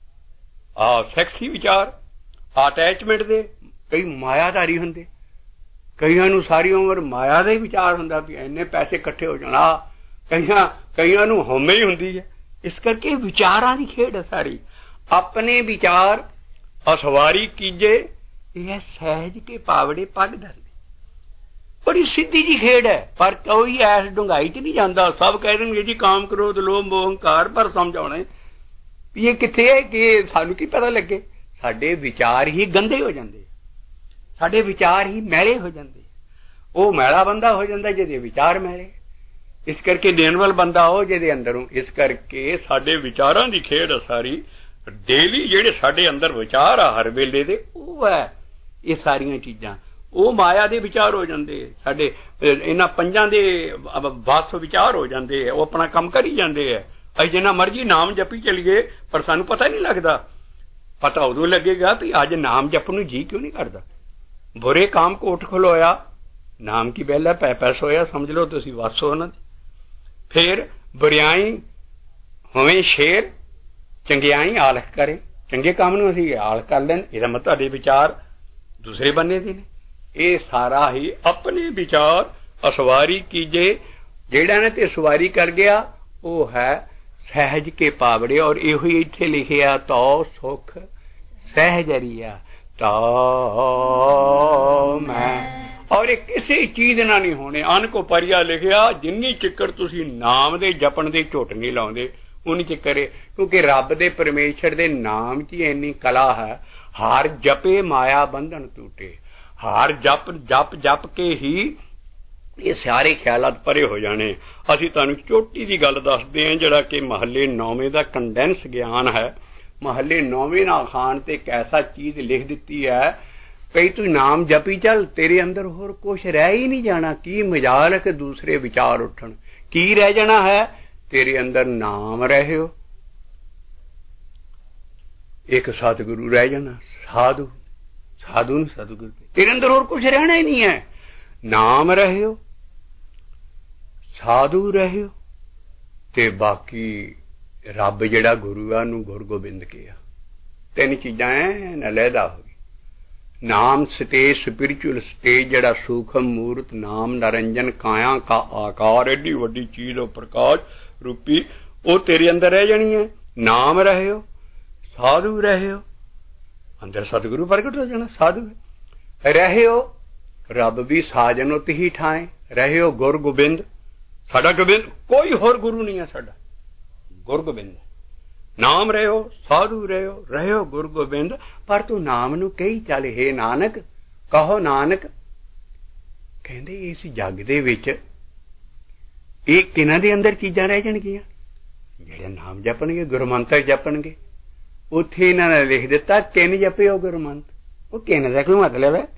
[SPEAKER 1] ਆ ਸੈਕਸੀ ਵਿਚਾਰ, ਅਟੈਚਮੈਂਟ ਦੇ, ਕਈ ਮਾਇਆਧਾਰੀ ਹੁੰਦੇ, ਕਈਆਂ ਨੂੰ ਸਾਰੀ ਉਮਰ ਮਾਇਆ ਦਾ ਹੀ ਵਿਚਾਰ ਹੁੰਦਾ ਵੀ ਇੰਨੇ ਪੈਸੇ ਇਕੱਠੇ ਹੋ ਜਾਣਾ। ਕਈਆਂ ਕਈਆਂ ਨੂੰ ਹਉਮੈ ਹੀ ਹੁੰਦੀ ਹੈ। ਇਸ ਕਰਕੇ ਵਿਚਾਰਾਂ ਦੀ ਖੇਡ ਹੈ ਸਾਰੀ। ਆਪਣੇ ਵਿਚਾਰ ਅਸਵਾਰੀ ਕੀਜੇ, ਇਹ ਸਹਿਜ ਕੇ ਪਾਵੜੇ ਪੱਗ ਧਰਦੇ। ਬੜੀ ਸਿੱਧੀ ਜੀ ਖੇਡ ਹੈ, ਪਰ ਕੋਈ ਐਸ ਡੂੰਘਾਈ ਚ ਨਹੀਂ ਜਾਂਦਾ। ਸਭ ਕਹਿ ਦੇਣਗੇ ਜੀ ਕਾਮ ਕ੍ਰੋਧ ਲੋਭ ਮੋਹ ਹੰਕਾਰ, ਪਰ ਸਮਝਾਉਣਾ ਵੀ ਇਹ ਕਿੱਥੇ ਹੈ ਕਿ ਸਾਨੂੰ ਕੀ ਪਤਾ ਲੱਗੇ। ਸਾਡੇ ਵਿਚਾਰ ਹੀ ਗੰਦੇ ਹੋ ਜਾਂਦੇ, ਸਾਡੇ ਵਿਚਾਰ ਹੀ ਮੈਲੇ ਹੋ ਜਾਂਦੇ। ਉਹ ਮੈਲਾ ਬੰਦਾ ਹੋ ਜਾਂਦਾ ਜਿਹਦੇ ਵਿਚਾਰ ਮੈਲੇ। ਇਸ ਕਰਕੇ ਦੇਣਵਾਲ ਬੰਦਾ ਉਹ ਜਿਹਦੇ ਅੰਦਰੋਂ। ਇਸ ਕਰਕੇ ਸਾਡੇ ਵਿਚਾਰਾਂ ਦੀ ਖੇਡ ਸਾਰੀ ਡੇਲੀ, ਜਿਹੜੇ ਸਾਡੇ ਅੰਦਰ ਵਿਚਾਰ ਆ ਹਰ ਵੇਲੇ ਦੇ, ਉਹ ਹੈ ਇਹ ਸਾਰੀਆਂ ਚੀਜ਼ਾਂ। ਉਹ ਮਾਇਆ ਦੇ ਵਿਚਾਰ ਹੋ ਜਾਂਦੇ, ਸਾਡੇ ਇਹਨਾਂ ਪੰਜਾਂ ਦੇ ਬਸ ਵਿਚਾਰ ਹੋ ਜਾਂਦੇ ਆ। ਉਹ ਆਪਣਾ ਕੰਮ ਕਰੀ ਜਾਂਦੇ ਆ। ਅਸੀਂ ਜਿੰਨਾ ਮਰਜੀ ਨਾਮ ਜਪੀ ਚਲੀਏ, ਪਰ ਸਾਨੂੰ ਪਤਾ ਨਹੀਂ ਲੱਗਦਾ। ਪਤਾ ਉਦੋਂ ਲੱਗੇਗਾ ਵੀ ਅੱਜ ਨਾਮ ਜਪਣ ਨੂੰ ਜੀ ਕਿਉਂ ਨਹੀਂ ਕਰਦਾ। ਬੁਰੇ ਕਾਮ ਕੋਟ ਖਲੋਇਆ, ਨਾਮ ਕੀ ਬਹਿਲਾ ਪੈ ਪੈ ਸੋਇਆ, ਸਮਝ ਲਓ ਤੁਸੀਂ ਵਸ ਹੋ ਉਹਨਾਂ ਦੀ। ਫਿਰ ਬੁਰਿਆਈ ਹੋਵੇਂ ਸ਼ੇਰ, ਚੰਗਿਆਈ ਆਲਖ ਕਰੇ। ਚੰਗੇ ਕੰਮ ਨੂੰ ਅਸੀਂ ਆਲਖ ਕਰ ਲੈਣ, ਇਹਦਾ ਮਤਲਬ ਤੁਹਾਡੇ ਵਿਚਾਰ ਦੂਸਰੇ ਬੰਨੇ ਦੇ ਨੇ। ਇਹ ਸਾਰਾ ਹੀ ਆਪਣੇ ਵਿਚਾਰ ਅਸਵਾਰੀ ਕੀਜੇ। ਜਿਹੜਾ ਨਾ ਤੇ ਸਵਾਰੀ ਕਰ ਗਿਆ ਉਹ ਹੈ ਸਹਿਜ ਕੇ ਪਾਵੜੇ। ਔਰ ਇਹੋ ਹੀ ਇੱਥੇ ਲਿਖਿਆ, ਤੋ ਸੁਖ ਸਹਿਜਰੀਆ ਤਾ ਮੈਂ। ਔਰ ਇਹ ਕਿਸੇ ਚੀਜ਼ ਨਾਲ ਨਹੀਂ ਹੋਣੇ। ਅਨ ਕੋ ਪਰਿਆ ਲਿਖਿਆ, ਜਿੰਨੀ ਚਿੱਕਰ ਤੁਸੀਂ ਨਾਮ ਦੇ ਜਪਣ ਦੇ ਝੁੱਟ ਨਹੀਂ ਲਾਉਂਦੇ ਉਨੀ ਚਿੱਕਰ। ਕਿਉਂਕਿ ਰੱਬ ਦੇ ਪਰਮੇਸ਼ਰ ਦੇ ਨਾਮ 'ਚ ਇੰਨੀ ਕਲਾ ਹੈ। ਹਾਰ ਜਪੇ ਮਾਇਆ ਬੰਧਨ ਟੂਟੇ। ਹਾਰ ਜਪ ਜਪ ਜਪ ਕੇ ਹੀ ਇਹ ਸਾਰੇ ਖਿਆਲਾਤ ਪਰੇ ਹੋ ਜਾਣੇ। ਅਸੀਂ ਤੁਹਾਨੂੰ ਚੋਟੀ ਦੀ ਗੱਲ ਦੱਸਦੇ ਹਾਂ, ਜਿਹੜਾ ਕਿ ਮਹੱਲੇ ਨੌਵੇਂ ਦਾ ਕੰਡੈਂਸ ਗਿਆਨ ਹੈ। ਮਹੱਲੇ ਨੌਵੇਂ ਨਾਲ ਖਾਨ ਤੇ ਇੱਕ ਐਸਾ ਚੀਜ਼ ਲਿਖ ਦਿੱਤੀ ਹੈ, ਕਈ ਤੂੰ ਨਾਮ ਜਪੀ ਚੱਲ, ਤੇਰੇ ਅੰਦਰ ਹੋਰ ਕੁਛ ਰਹਿ ਹੀ ਨਹੀਂ ਜਾਣਾ। ਕੀ ਮਜਾਲ ਕਿ ਦੂਸਰੇ ਵਿਚਾਰ ਉੱਠਣ। ਕੀ ਰਹਿ ਜਾਣਾ ਹੈ? ਤੇਰੇ ਅੰਦਰ ਨਾਮ ਰਹਿਓ, ਇੱਕ ਸਤਿਗੁਰੂ ਰਹਿ ਜਾਣਾ, ਸਾਧੂ। ਸਾਧੂ ਨੂੰ ਸਤਿਗੁਰੂ, ਤੇਰੇ ਅੰਦਰ ਹੋਰ ਕੁਛ ਰਹਿਣਾ ਹੀ ਨਹੀਂ ਹੈ। ਨਾਮ ਰਹਿਓ, ਸਾਧੂ ਰਹਿਓ, ਤੇ ਬਾਕੀ ਰੱਬ ਜਿਹੜਾ ਗੁਰੂ ਆ ਨੂੰ ਗੁਰ ਗੋਬਿੰਦ ਕਿਹਾ। ਤਿੰਨ ਚੀਜ਼ਾਂ ਐ ਨਾ ਲਹਿਦਾ ਹੋ ਗਈ। ਨਾਮ ਸਟੇਜ, ਸਪਿਰਿਚੁਅਲ ਸਟੇਜ, ਜਿਹੜਾ ਸੂਖਮ ਮੂਰਤ ਨਾਮ ਨਰੰਜਨ ਕਾਇਆ ਕਾ ਆਕਾਰ, ਐਡੀ ਵੱਡੀ ਚੀਜ਼ ਉਹ ਪ੍ਰਕਾਸ਼ ਰੂਪੀ, ਉਹ ਤੇਰੇ ਅੰਦਰ ਰਹਿ ਜਾਣੀ ਹੈ। ਨਾਮ ਰਹਿਓ, ਸਾਧੂ ਰਹਿਓ, ਅੰਦਰ ਸਤਿਗੁਰੂ ਪ੍ਰਗਟ ਹੋ ਜਾਣਾ। ਸਾਧੂ ਰਹਿਓ, ਰੱਬ ਵੀ ਸਾਜਨ ਉਤ ਹੀ ਠਾਏ। ਰਹਿਓ ਗੁਰ ਗੋਬਿੰਦ, ਸਾਡਾ ਗੋਬਿੰਦ, ਕੋਈ ਹੋਰ ਗੁਰੂ ਨਹੀਂ ਹੈ ਸਾਡਾ, ਗੁਰ ਗੋਬਿੰਦ। ਨਾਮ ਰਹਿਓ, ਸਾਧੂ ਰਹਿਓ, ਰਹਿਓ ਗੁਰ ਗੋਬਿੰਦ। ਪਰ ਤੂੰ ਨਾਮ ਨੂੰ ਕਹੀ ਚੱਲ, ਹੇ ਨਾਨਕ, ਕਹੋ ਨਾਨਕ। ਕਹਿੰਦੇ ਇਸ ਜੱਗ ਦੇ ਵਿੱਚ ਇਹ ਕਿਹਨਾਂ ਦੇ ਅੰਦਰ ਚੀਜ਼ਾਂ ਰਹਿ ਜਾਣਗੀਆਂ? ਜਿਹੜੇ ਨਾਮ ਜਪਣਗੇ, ਗੁਰਮੰਤਰ ਜਪਣਗੇ। ਉੱਥੇ ਇਹਨਾਂ ਨੇ ਲਿਖ ਦਿੱਤਾ, ਕਿੰਨ ਜਪਿਓ ਗੁਰਮੰਤ। ਉਹ ਕਿੰਨ ਦਾ ਕੋਈ ਮਤਲਬ ਹੈ?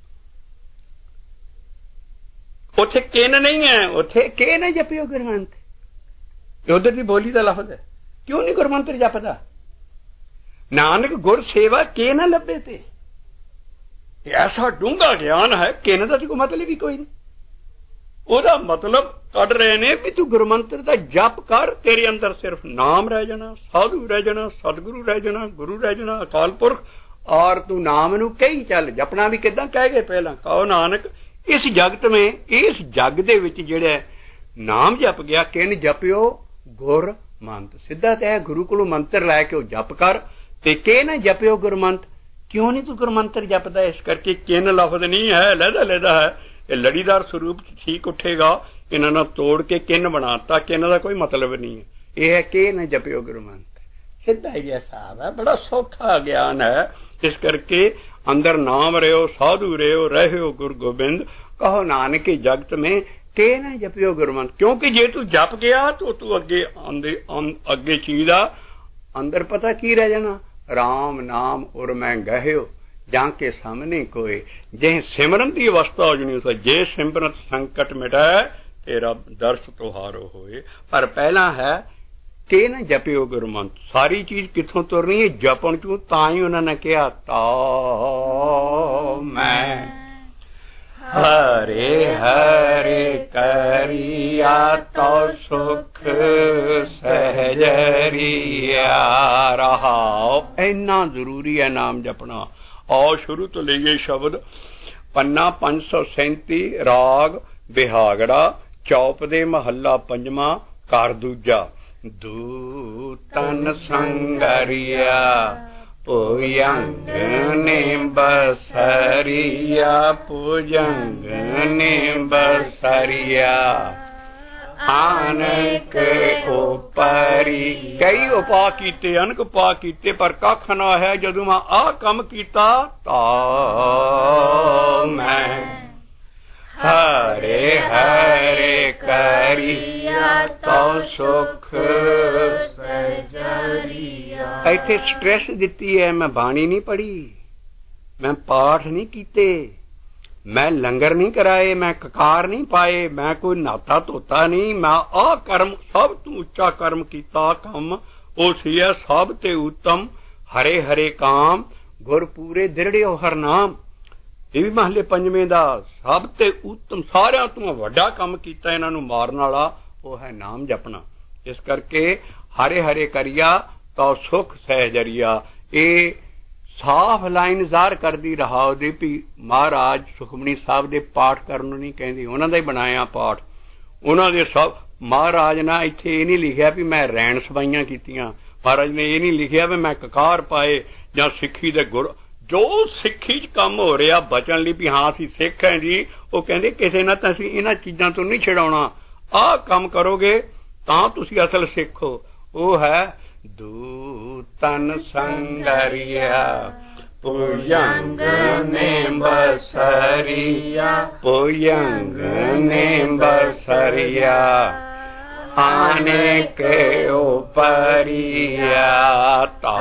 [SPEAKER 1] ਉੱਥੇ ਕਿੰਨ ਨਹੀਂ ਹੈ, ਉੱਥੇ ਕਿ ਨਾ ਜਪਿਓ ਗੁਰਮੰਤ। ਉਧਰ ਦੀ ਬੋਲੀ ਦਾ ਲਫ਼ਜ਼ ਹੈ। ਕਿਉਂ ਨਹੀਂ ਗੁਰਮੰਤਰ ਜਪਦਾ? ਨਾਨਕ ਗੁਰ ਸੇਵਾ ਕੇ ਨਾ ਲੱਭੇ। ਤੇ ਐਸਾ ਡੂੰਘਾ ਗਿਆਨ ਹੈ, ਕਿੰਨ ਦਾ ਕੋਈ ਮਤਲਬ ਹੀ ਕੋਈ ਨਹੀਂ। ਉਹਦਾ ਮਤਲਬ ਕੱਢ ਰਹੇ ਨੇ ਵੀ ਤੂੰ ਗੁਰਮੰਤਰ ਦਾ ਜਪ ਕਰ, ਤੇਰੇ ਅੰਦਰ ਸਿਰਫ ਨਾਮ ਰਹਿ ਜਾਣਾ, ਸਾਧੂ ਰਹਿ ਜਾਣਾ, ਸਤਿਗੁਰੂ ਰਹਿ ਜਾਣਾ, ਗੁਰੂ ਰਹਿ ਜਾਣਾ, ਅਕਾਲ ਪੁਰਖ। ਔਰ ਤੂੰ ਨਾਮ ਨੂੰ ਕਹੀ ਚੱਲ। ਜਪਣਾ ਵੀ ਕਿੱਦਾਂ ਕਹਿ ਗਏ ਪਹਿਲਾਂ, ਕਹੋ ਨਾਨਕ। ਇਸ ਜਗਤ ਮੇਂ, ਇਸ ਜੱਗ ਦੇ ਵਿੱਚ ਜਿਹੜਾ ਨਾਮ ਜਪ ਗਿਆ, ਕਿੰਨ ਜਪਿਓ ਗੁਰ ਮੰਤ। ਸਿੱਧਾ ਤੈ ਗੁਰੂ ਕੋਲੋਂ ਮੰਤਰ ਲੈ ਕੇ ਉਹ ਜਪ ਕਰ, ਤੇ ਕਿ ਨਾ ਜਪਿਓ ਗੁਰਮੰਤ। ਕਿਉਂ ਨਹੀਂ ਤੂੰ ਗੁਰਮੰਤਰ ਜਪਦਾ? ਇਸ ਕਰਕੇ ਕਿੰਨ ਲਫ਼ਜ਼ ਨਹੀਂ ਹੈ, ਲਹਿਦਾ ਲਹਿਦਾ ਹੈ। ਇਹ ਲੜੀਦਾਰ ਸਰੂਪ ਠੀਕ ਉੱਠੇਗਾ। ਇਹਨਾਂ ਨਾਲ ਤੋੜ ਕੇ ਕਿੰਨ ਬਣਾਤਾ ਕਿ ਇਹਨਾਂ ਦਾ ਕੋਈ ਮਤਲਬ ਨਹੀਂ ਹੈ। ਇਹ ਹੈ ਕਿ ਨਾ ਜਪਿਓ ਗੁਰਮੰਤਰ, ਸਿੱਧਾ ਹੀ ਹਿਸਾਬ ਹੈ, ਬੜਾ ਸੌਖਾ ਗਿਆਨ ਹੈ। ਇਸ ਕਰਕੇ ਅੰਦਰ ਨਾਮ ਰਿਓ, ਸਾਧੂ ਰਿਓ, ਰਹਿਓ ਗੁਰ ਗੋਬਿੰਦ, ਕਹੋ ਨਾਨਕ ਜਗਤ में के ना जपियो गुरमंत्र। क्योंकि जे तू जप गया तो तू अगे आंदे अगे चीज आ अंदर पता की रह जाना। राम नाम उर मैं गहियो जाके सामने कोई, जे सिमरन की अवस्था हो जानी। जे सिमरन संकट मिटाए तेरा दर्श तुहारो होए। पर पहला है के ना जपियो गुरमंत्र। सारी चीज किथों तुरनी है? जपन चू। तां ही उन्होंने कहा ता मैं हरे हरे करिया तो सुख सहजरिया रहाओ। इन्ना जरूरी है नाम जपना। आओ शुरू तो लीजिए शब्द। पन्ना पांच सौ सैंती, राग बिहागड़ा, चौप दे महला पंजवा, कार दूजा। दूतन संगरिया पूजंग ने बसरिया, पूजंग ने बसरिया आनक उपरी। कई उपा कीते, अनक उपा कीते, पर कख ना है। जदों मैं आ कम कीता ता मैं हरे हरे करिया तो सुख सजरिया। इत्थे स्ट्रेस दिती है। मैं बाणी नहीं पढ़ी, मैं पाठ नहीं कीते, मैं लंगर नहीं कराए, मैं ककार नहीं पाए, मैं कोई नाता धोता नहीं। मैं आ कर्म सब तू उच्चा कर्म कीता। कम ओ सिया सब ते उत्तम, हरे हरे काम गुर पूरे दृढ़ियो हर नाम। ये भी महले पंजवें दा सब ते उत्तम, सारियां तो वड्डा काम कीता इन्हां नूं मारन वाला, वो है नाम जपना। इस करके हरे हरे करिया तो सुख सहजरिया। ये साफ लाइन ਜ਼ਾਹਰ करदी रहा ਉਹਦੀ भी महाराज सुखमनी साहब दे पाठ करन नूं नहीं कहंदी, उन्हां दा ही बनाया पाठ। उन्हां दे सब महाराज ना इत्थे ये नहीं लिखिया भी मैं रैन सवाइयां कीतियां। महाराज ने ये नहीं लिखिया भी मैं ककार पाए जां सिੱਖੀ दे गुर। जो सिੱਖੀ च काम हो रहा बचन लई भी हाँ असीं सिੱਖ हैं जी, वो कहंदे किसे ना तां असीं इन्हां चीज़ां तो नहीं छड़ाउणा। आ काम करोगे तां तुसीं असल सिੱਖ हो। वो है दूतन संगरिया पूजंग ने बसरिया, पूजंग ने बसरिया आने के उपरिया ता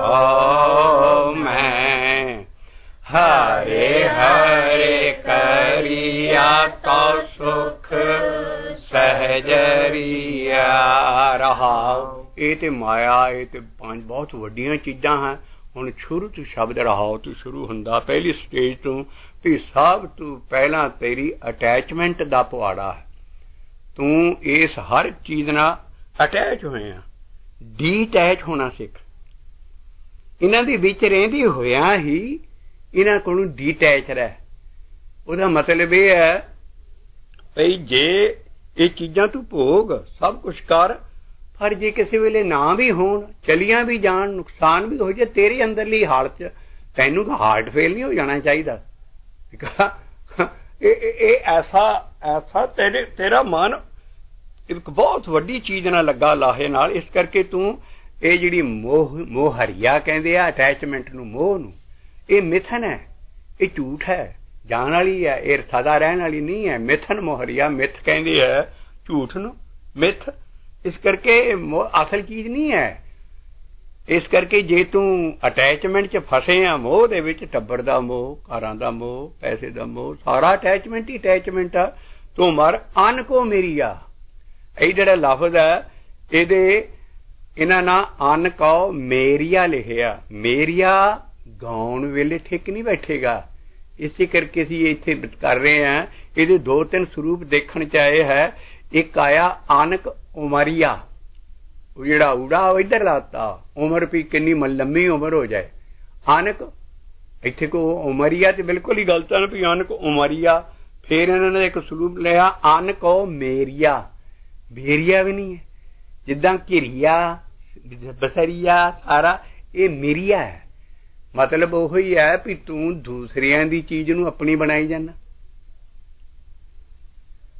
[SPEAKER 1] मैं हरे हरे करिया तो सुख सहजरिया रहा। ये ते माया, ये ते पांच बहुत वड्डियां चीज़ां हैं। हुण शुरू तो शब्द रहाओ तो शुरू हुंदा पहली स्टेज तो भी सब तो पहला तेरी अटैचमेंट दा पवाड़ा है। तू इस हर चीज नाल अटैच होया, डीटैच होना सीख। इन्हां दे विच रहिंदे होया ही इन्हां कोलों डीटैच रह। उहदा मतलब यह है भई जे ये चीज़ां तू भोग सब कुछ कर, पर जे किसी वेले ना भी होण, चलियां भी जाण, नुकसान भी हो जाए तेरे अंदरली हालत च, तैनूं हार्ट फेल नहीं हो जाना चाहिए। ऐसा ऐसा तेरे तेरा मन एक बहुत वड्डी चीज ना लगा लाहे नाल। इस करके तू ये जिहड़ी मोह मोहरिया कहंदे आ अटैचमेंट नूं, मोह नूं, ये मिथन है, ये झूठ है, जान वाली है, ये सदा रहन वाली नहीं है। मिथन मोहरिया, मिथ कहंदे है झूठ नूं, मिथ। इस करके असल चीज नहीं है। इस करके जे तू अटैचमेंट च फसे आ, मोह दे विच, टब्बर दा मोह, घरां दा मोह, पैसे दा मोह, सारा अटैचमेंट ही अटैचमेंट आ। तू मर अन को मेरी आ। ਇਹ ਜਿਹੜਾ ਲਫ਼ਜ਼ ਹੈ ਇਹਦੇ ਇਹਨਾਂ ਨਾ ਅਨ ਕਹੋ ਮੇਰੀਆ ਲਿਖਿਆ। ਮੇਰੀਆ ਗਾਉਣ ਵੇਲੇ ਠਿਕ ਨਹੀਂ ਬੈਠੇਗਾ। ਇਸੇ ਕਰਕੇ ਅਸੀਂ ਇੱਥੇ ਕਰ ਰਹੇ ਹਾਂ। ਇਹਦੇ ਦੋ ਤਿੰਨ ਸਰੂਪ ਦੇਖਣ ਚ ਆਏ ਹੈ। ਇੱਕ ਆਇਆ ਅਨਕ ਉਮਰੀਆ, ਉਹ ਜਿਹੜਾ ਊੜਾ ਉਹ ਇੱਧਰ ਲਾਤਾ, ਉਮਰ ਵੀ ਕਿੰਨੀ ਲੰਮੀ ਉਮਰ ਹੋ ਜਾਏ। ਅਨਕ ਇੱਥੇ ਕੋ ਉਮਰੀਆ ਤੇ ਬਿਲਕੁਲ ਹੀ ਗਲਤ ਹੈ ਵੀ ਅਨਕ ਉਮਰੀਆ। फिर इन्होंने एक सलूप लिया अन को मेरिया, भेरिया भी नहीं है, जिदा घिरिया बसरिया सारा ये मेरिया है। मतलब ओही है भी तू दूसरिया दी चीज नू अपनी बनाई जाना।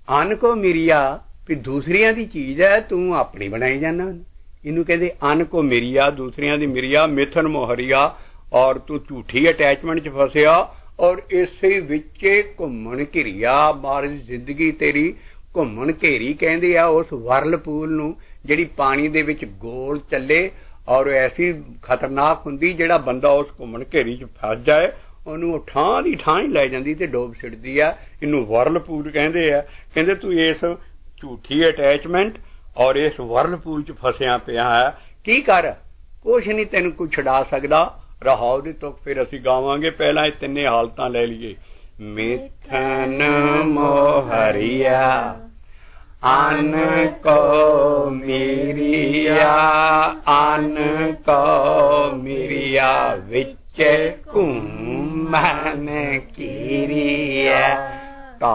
[SPEAKER 1] अन को मिरिया भी दूसरिया की चीज है, तू अपनी बनाई जाना। इनू कहते अन को मिरिया, दूसरिया की मिरिया, मिथन मोहरिया, और तू झूठी अटैचमेंट च फसिया और इसे विचे घूमन घिरिया। मारी जिंदगी तेरी घूमन घेरी कहते आ उस वरलपूल नूं जिहड़ी पानी दे विच गोल चले और ऐसी खतरनाक हुंदी जिहड़ा बंदा उस घूमन घेरी च फस जाए ਉਹਨੂੰ ਠਾਂ ਦੀ ਠਾਂ ਹੀ ਲੈ ਜਾਂਦੀ ਤੇ ਡੋਬ ਛੱਡਦੀ ਆ। ਇਹਨੂੰ ਵਰਲਪੂਲ ਕਹਿੰਦੇ ਆ। ਕਹਿੰਦੇ ਤੂੰ ਇਸ ਝੂਠੀ ਅਟੈਚਮੈਂਟ ਔਰ ਇਸ ਵਰਲਪੂਲ ਚ ਫਸਿਆ ਪਿਆ ਹੈ, ਕੀ ਕਰ, ਕੁਛ ਨਹੀਂ ਤੈਨੂੰ ਕੋਈ ਛਡਾ ਸਕਦਾ। ਰਹਾਉ ਦੀ ਤੁਕ ਫਿਰ ਅਸੀਂ ਗਾਵਾਂਗੇ, ਪਹਿਲਾਂ ਇਹ ਤਿੰਨੇ ਹਾਲਤਾਂ ਲੈ ਲਈਏ। ਮਿਥਨ ਮੋਹਰੀਆ अन को मिरिया, अन को मिरिया विच घूमन घिरिया। तो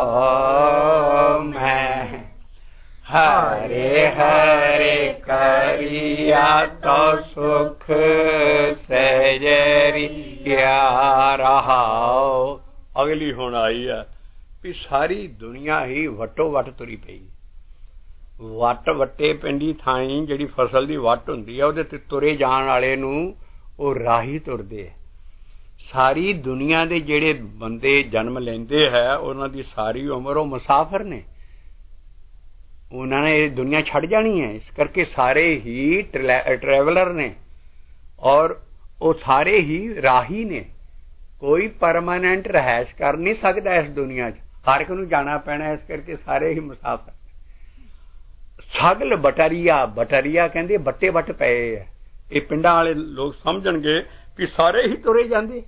[SPEAKER 1] मैं हरे हरे करिया तो सुख सहजरिया। रहाओ अगली हुण आई है भी सारी दुनिया ही वटो वट तुरी पई। वट वटे पिंडी थाई जिहड़ी फसल की वट हुंदी है उहदे ते तुरे जाण वाले नूं ओह राही तुरदे। सारी दुनिया दे जिहड़े बंदे जन्म लैंदे है उन्हां दी सारी उम्र ओह मुसाफिर ने, उन्हां ने दुनिया छड़ जानी है। इस करके सारे ही ट्रैवलर ने और वो सारे ही राही ने। कोई परमानेंट रहायश कर नहीं सकता इस दुनिया च, हर एक नूं जाना पैना। इस करके सारे ही मुसाफिर। सगल बटरिया, बटरिया कहंदे बट्टे बट पए है। ये पिंडां वाले लोग समझणगे कि सारे ही तुरे जांदे।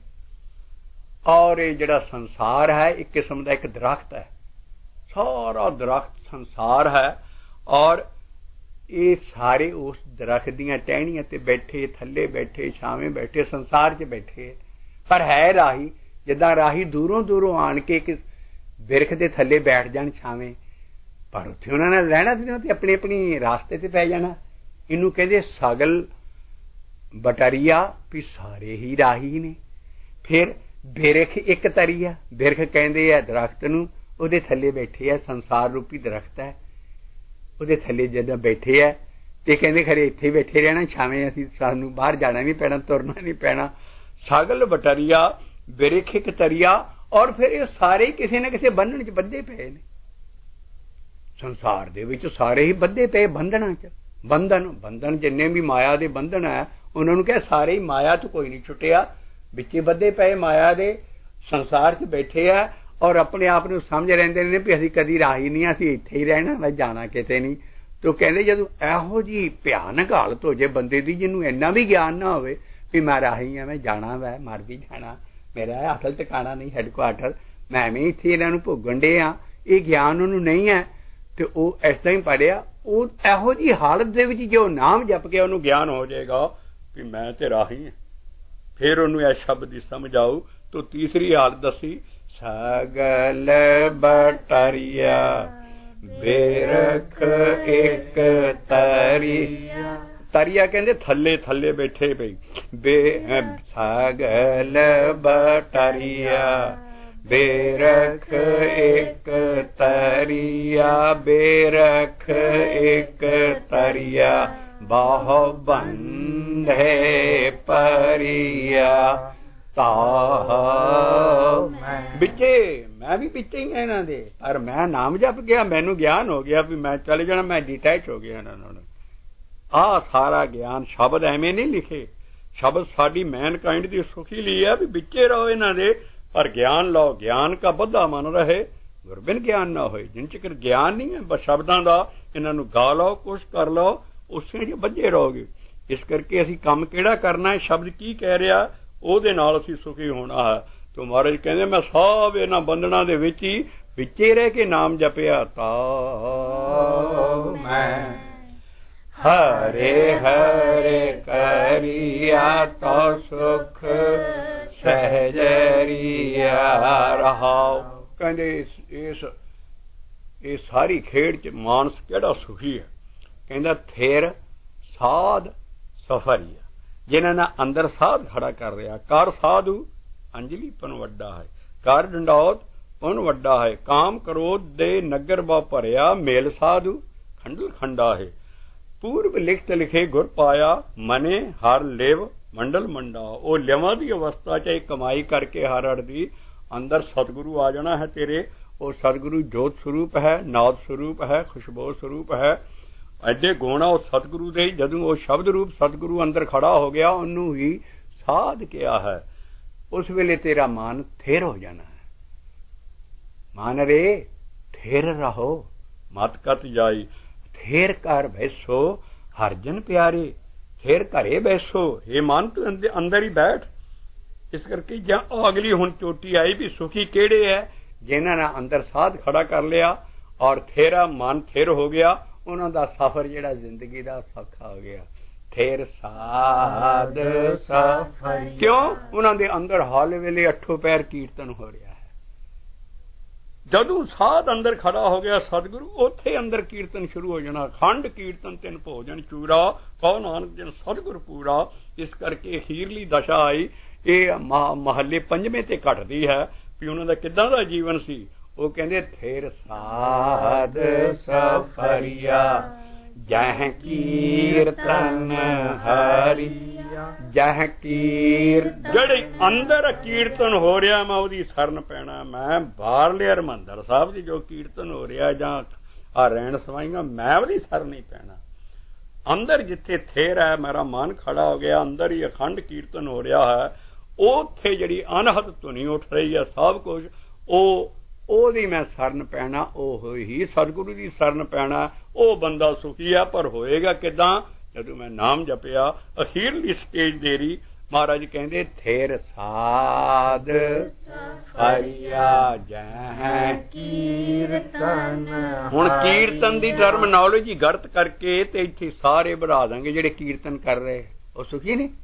[SPEAKER 1] और ये जिहड़ा संसार है एक किस्म का एक दरख्त है, सारा दरख्त संसार है और ये सारे उस दरख्त दीयां टहनियां ते बैठे, थल्ले बैठे, छावें बैठे, संसार च बैठे। पर है राही, जिद्दां राही दूरों दूरों आण के एक बिरख दे थल्ले बैठ जाण छावें, पर उत्थे उन्हां ने रहना ते अपनी अपनी रास्ते ते पै जाना। इनू कहंदे सगल बटरिया भी सारे ही राही ने। फिर बिरख एक तरिया, बिरख कहंदे आ दरख्त नूं, उहदे थल्ले बैठे आ, संसार रूपी दरख्त है, उहदे थल्ले जदों बैठे आ ते कहंदे खरे इत्थे बैठे रहना, छावें असीं सानूं बाहर जाना नहीं पैना, तुरना नहीं पैना। सगल बटरिया बिरख एक तरिया। और फिर ये सारे किसी न किसी बंधन च बंधे पे ने। संसार दे विच सारे ही बंधे पे बंधना च। बंधन बंधन जिन्ने भी माया दे बंधन है उन्होंने कहा सारे ही माया तो कोई नहीं छुटिया, बिचे बंधे पे माया दे संसार च बैठे आ और अपने आप को समझ रहिंदे ने भी असीं कदी राही नहीं, असीं इत्थे ही रहना, मैं जाना किते नहीं। तो कहंदे जदों इहो जी भयानक हालत हो जाए बंदे दी, जिन्हों इन्ना भी ज्ञान ना होवे भी मैं राही हाँ, मैं जाना वै, मर भी जाना, मेरा असल ठिकाना नहीं हैडकुआटर, मैं भी इत्थे इन्हां नूं भोगण डे हाँ, ये ज्ञान उन्होंने नहीं है। तो वह इस तरह ही पढ़िया, इहो जी हालत दे विच जो नाम जप के उन्होंने ज्ञान हो जाएगा कि मैं ते राही हाँ, फिर उन्होंने इस शब्द की समझ आऊ। तो तीसरी हालत दसी, सगल बटरिया बिरख एक तरिया। तरिया कहते थले थले बैठे पई, बे सगल बटरिया बेरख एक तरिया, बेरख एक तरिया, बाहो बंधे परिया। बिचे मैं भी बिचे ही इन्हां दे, पर मैं नाम जप गया, मैनू ज्ञान हो गया भी मैं चले जाना, मैं डिटैच हो गया इन्हां नाल। आ सारा ज्ञान शब्द एवें नहीं लिखे, शब्द साडी मैनकाइंड दी सुखी ली है भी बिचे रहो इन्हां दे, पर ज्ञान लो, ज्ञान का बद्धा मन रहे, गुरबिन ज्ञान ना होए। जिन चिकर ज्ञान नहीं है बस शब्दां दा, इन्हां नूं गा लो, कुछ कर लो, उसे च बज्झे रहोगे। इस करके असीं काम किहड़ा करना है, शब्द की कह रहा ਉਹਦੇ ਨਾਲ ਅਸੀਂ ਸੁਖੀ ਹੋਣਾ ਹੈ। तो महाराज कहते मैं सब इन्हां बंधना दे विच ही विचे रह के नाम जपिया, ता मैं हरे हरे करिया तो सुख सहजरिया रहाओ। कहते इस ये सारी खेड़ च मानस केड़ा सुखी है। कहता थिर साध सफरिया, जिन्हां ने अंदर साध खड़ा कर रहा, कर साधु अंजलि पन वड्डा है, कर डंडौत
[SPEAKER 2] पुन वड्डा है। काम क्रोध दे नगर बा भरिया, मेल साधु खंडल खंडा है। पूर्व लिखत लिखे गुर पाया, मने हर लेव मंडल मंडा। ओ लिवां दी अवस्था च कमाई करके हर हर दी अंदर सतगुरु आ जाना है तेरे। वो सतगुरु जोत स्वरूप है, नाद स्वरूप है, खुशबू स्वरूप है। एडे गुण उस सतगुरु दे। जदों वो शब्द रूप सतगुरु अंदर खड़ा हो गया, उन्होंने ही साध किया है। उस वेले तेरा मन थिर हो जाना है। मान रे थिर रहो, मत कत जाई। थिर कर बैसो हरजन प्यारे, थिर घरे बैसो। हे मन तू अंदर ही बैठ। इस करके जा अगली हुण चोटी आई भी सुखी केड़े है, जिन्हां ने अंदर साध खड़ा कर लिया और थेरा मन थिर हो गया। उन्हां दा सफर जिहड़ा जिंदगी दा सौखा हो गया। थिर साध सफर क्यों? उन्हां दे अंदर हाल वेले अठो पैर कीर्तन हो रहा है। जदों साध अंदर खड़ा हो गया सतगुरु, उत्थे अंदर कीर्तन शुरू हो जाना। खंड कीर्तन तिन भोजन चूरा, कहो नानक जिन सतगुर पूरा। इस करके अखीरली दशा आई। ये महल्ले पंजवें ते घटदी है भी उन्हां दा किदां दा जीवन सी। वो कहंदे थिर साध सफरिया, जह कीर्तन हरि जह कीर। ਜਿਹੜੇ ਅੰਦਰ ਕੀਰਤਨ ਹੋ ਰਿਹਾ ਮੈਂ ਉਹਦੀ ਸਰਨ ਪੈਣਾ। ਮੈਂ ਬਾਹਰਲੇ ਹਰਿਮੰਦਰ ਸਾਹਿਬ ਦੀ ਜੋ ਕੀਰਤਨ ਹੋ ਰਿਹਾ ਜਾਂ ਆ ਰਹਿਣ ਸਵਾਈਆਂ, ਮੈਂ ਉਹਦੀ ਸਰਨ ਨਹੀਂ ਪੈਣਾ। ਅੰਦਰ ਜਿੱਥੇ ਥੇਰ ਹੈ, ਮੇਰਾ ਮਨ ਖੜਾ ਹੋ ਗਿਆ, ਅੰਦਰ ਹੀ ਅਖੰਡ ਕੀਰਤਨ ਹੋ ਰਿਹਾ ਹੈ। ਉੱਥੇ ਜਿਹੜੀ ਅਨਹਦ ਧੁਨੀ ਉੱਠ ਰਹੀ ਹੈ, ਸਭ ਕੁਝ ਉਹ ਉਹਦੀ ਮੈਂ ਸਰਨ ਪੈਣਾ। ਉਹ ਹੀ ਸਤਿਗੁਰੂ ਦੀ ਸਰਨ ਪੈਣਾ। ਉਹ ਬੰਦਾ ਸੁਖੀ ਹੈ, ਪਰ ਹੋਏਗਾ ਕਿਦਾਂ? ਜਦੋਂ ਮੈਂ ਨਾਮ ਜਪਿਆ। ਅਖੀਰਲੀ ਸਟੇਜ ਦੇਰੀ महाराज कहते थिर साध सफरिया, जह कीर्तन। हुण कीर्तन दी टर्मिनोलॉजी गलत करके ते इत्थे सारे बढ़ा देंगे जिहड़े कीर्तन कर रहे वो सुखी ने।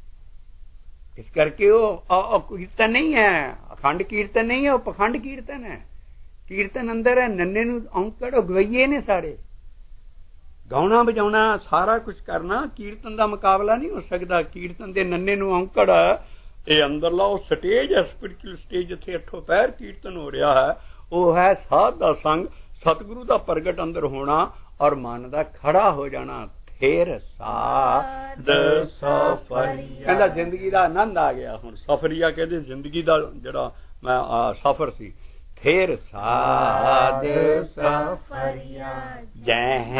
[SPEAKER 2] इस करके वो कीर्तन नहीं है, अखंड कीर्तन नहीं है, वो पखंड कीर्तन है। कीर्तन अंदर है, नन्ने नूं औंकड़ गवैये ने सारे। गाउना बजाउना सारा कुछ करना, कीर्तन का मुकाबला नहीं हो सकता। कीर्तन के नन्ने नूं औंकड़ ये अंदरला स्टेज है, स्पिरिचुअल स्टेज, जिथे अठो पैर कीर्तन हो रहा है। वो है साध दा संग, सतगुरु का प्रगट अंदर होना और मन का खड़ा हो जाना। थिर साध सफरिया, कहंदा जिंदगी का आनंद आ गया। हुण सफरिया कहते जिंदगी का जिहड़ा मैं सफर सी। थिर साध सफरिया, जह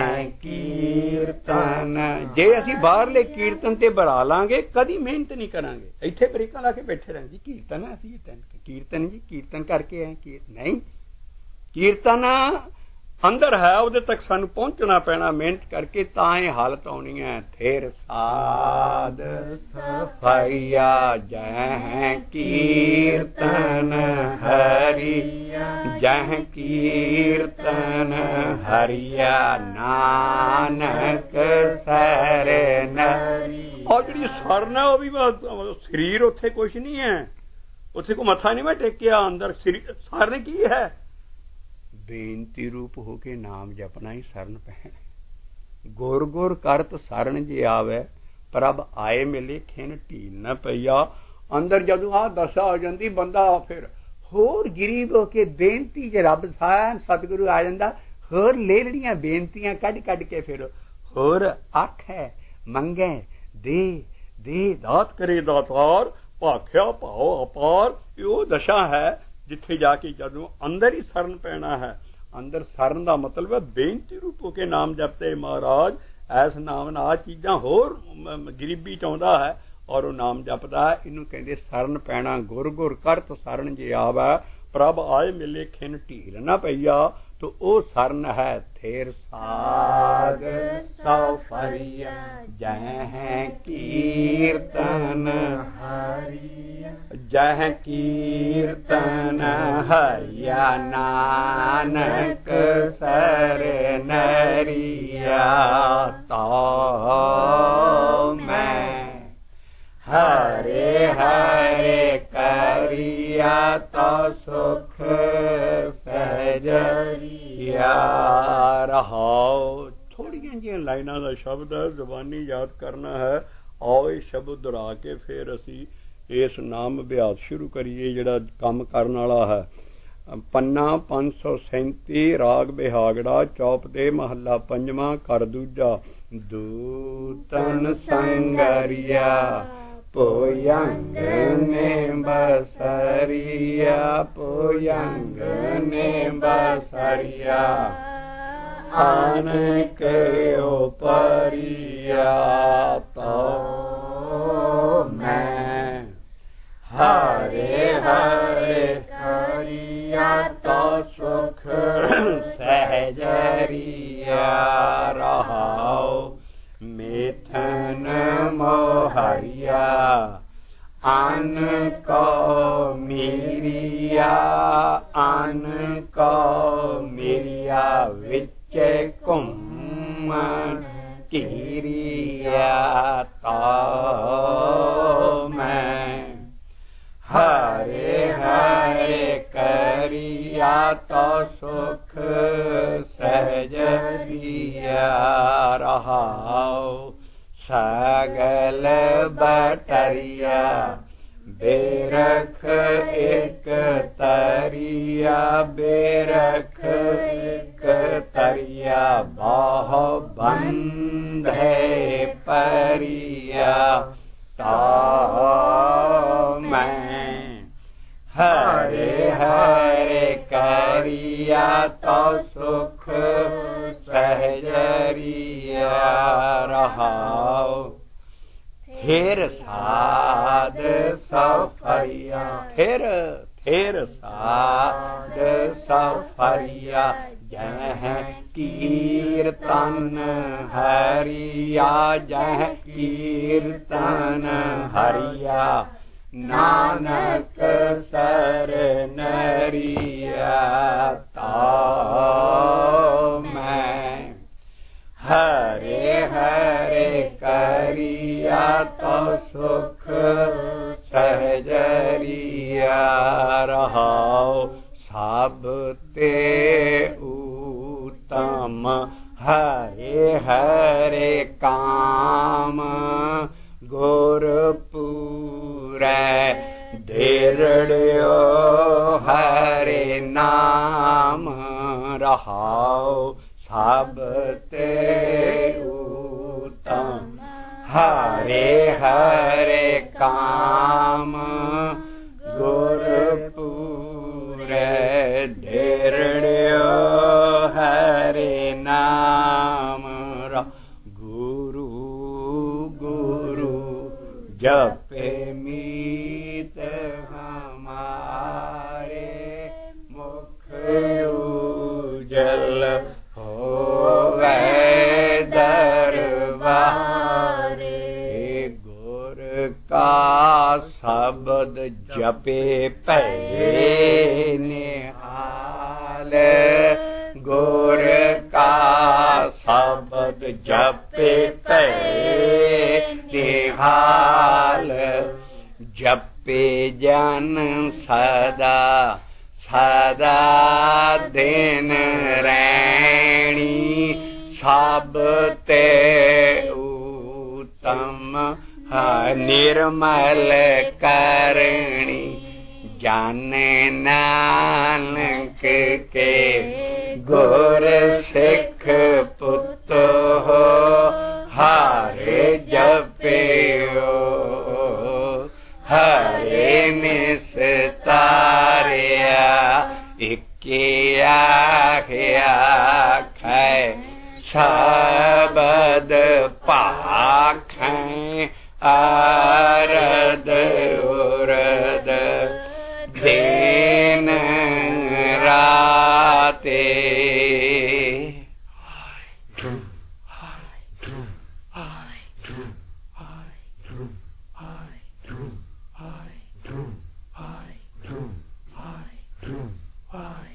[SPEAKER 2] कीर्तन। जे असीं बाहरले कीर्तन ते बरा लांगे, कदी मेहनत नहीं करांगे। इत्थे ब्रेकां ला के बैठे रहेंगे, कीर्तन है, असीं कीर्तन जी कीर्तन करके आए। नहीं, कीर्तन अंदर है, उहदे तक सानू पहुंचना पैना मेहनत करके, तां ही हालत आउणी है। थिर साध सफरिया, जह कीर्तन हरि जह कीर्तन हरिया, नानक सरन। और जी सरन है, भी शरीर उत्थे कुछ नहीं है, उत्थे को मथा नहीं मैं टेकिया। अंदर सरन की है? बेनती रूप होके नाम जपना ही सरन पैना। गुर गुर करत सरन जे आवे, प्रभ आए मिले खिन ढील न पईया। अंदर जदों आ दशा हो जाती, बंदा फिर होर गरीब होके बेनती जे रब साहब सतगुरु आ जाता, होर लेलड़ियां बेनतियां कढ़ कढ़ के फिर होर आखे मंगे दे दे दात करे दातार, भाख्या भाव अपार। यो दशा है जिथे जाके जदों अंदर ही सरन पैना है। अंदर सरन का मतलब है बेनती रूप होके नाम जपते महाराज ऐस नाम ना आ चीज़ां होर गरीबी चाहुंदा है और वो नाम जपदा है। इनू कहंदे सरन पैना। गुर गुर करत सरन जे आवे, प्रभ आए मिले खिन ढील न पईया। तो वो सरन है। थिर साध सफरिया, जह कीर्तन हरिया जह कीर्तन हरिया, नानक सरनरिया। तो मैं हरे हरे करिया, तो सुख सहजरिया। रहाओ थोड़ियां जिहियां लाइनां दा शब्द है, जुबानी याद करना है। आओ ये शब्द दुहरा के फिर असी इस नाम अभ्यास शुरू करिए, जिहड़ा काम करन वाला है। ਪੰਨਾ ਪੰਜ ਸੌ ਸੈਂਤੀ ਰਾਗ ਬਿਹਾਗੜਾ ਚੌਪ ਦੇ ਮਹੱਲਾ ਪੰਜਵਾਂ ਕਰ ਦੂਜਾ। ਦੂਤਨ ਸੰਗਰਿਆ ਪੋਯੰਗ ਨੇ ਬਸਰਿਆ ਪੋਯੰਗ ਨੇ ਬਸਰਿਆ ਆਨ ਕੇ ਉਪਰਿਆ ਤੋ ਮੈਂ ਹਰੇ ਹਰੇ ਕਰਿਆ ਤੋ ਸੁਖ ਸਹਿਜਰਿਆ ਰਹਾਉ ਮਿਥਨ ਮੋਹਰਿਆ ਅਨ ਕੋ ਮੀਰਿਆ ਅਨ ਕੋ ਮੀਰਿਆ ਵਿਚੇ ਘੁੰਮਣ ਕੀਰਿਆ ਤਾ ਮੈਂ ਹਰੇ ਹਰੇ ਕਰਿਆ ਤੋ ਸੁਖ ਸਹਿਜਰਿਆ ਰਹਾਉ ਸਗਲ ਬਟਰਿਆ ਬੇਰਖ ਇਕ ਤਰਿਆ ਬੇਰਖ ਇਕ ਤਰਿਆ ਬਹੁ ਬੰਧੇ ਪਰਿਆ ਤਾ ਮੈਂ ਹਰੇ ਹਰੇ ਕਰਿਆ ਤੋ ਸੁਖ ਸਹਿਜਰਿਆ ਰਹਾਉ ਫਿਰ ਸਾਧ ਸਫਰਿਆ ਫਿਰ ਫਿਰ ਸਾਧ ਸਫਰਿਆ ਜਹ ਕੀਰਤਨ ਹਰਿਆ ਜਹ ਕੀਰਤਨ ਹਰਿਆ ਨਾਨਕ ਸਰਨਰਿਆ ਤਾ ਮੈਂ ਹਰੇ ਹਰੇ ਕਰਿਆ ਤੋ ਸੁਖ ਸਹਿਜਰਿਆ ਰਹਾਉ ਸਭ ਤੇ ਉਤਮ ਹਰੇ ਹਰੇ ਕਾਮ ਗੁਰ ਪੂਰੈ ਦੇਰੜਿਓ ਹਰੇ ਨਾਮ ਰਹਾਉ ਸਭ ਤੇ ਉਤਮ ਹਰੇ ਹਰੇ ਕਾਮ ਗੁਰ ਪੂਰੈ ਦੇਰੜਿਓ ਹਰੇ ਨਾਮ ਰਾ ਗੁਰੂ ਗੁਰੂ ਜਪੇ ਮੀਤ ਹਮਾਰੇ ਮੁਖ ਉਜਲ ਹੋਵੇ ਦਰਬਾਰੇ ਗੁਰ ਕਾ ਸ਼ਬਦ ਜਪੇ ਭੈ ਨਿਹਾਲ ਗੁਰ ਕਾ ਸ਼ਬਦ ਜਪੇ ਭੈ ਨਿਹਾਲ ਜਪੇ ਜਨ ਸਦਾ ਸਦਾ ਦਿਨ ਰੈਣੀ ਸਭ ਤੇ ਉਤਮ ਨਿਰਮਲ ਕਰਣੀ ਜਾਣੇ ਨਾਨਕ ਕੇ ਗੁਰ ਸਿੱਖ ਪੁੱਤ ਹੋ ਹਰੇ ਜਪਿਓ ਹਰੇ ਨਿਸਤਾਰਿਆ ਇਕੇ ਆਖਿਆ ਖੈ ਸ਼ਬਦ ਭਾਖੈ ਆਰਦ ਉਰਦ ਦਿਨ ਰਾਤੇ I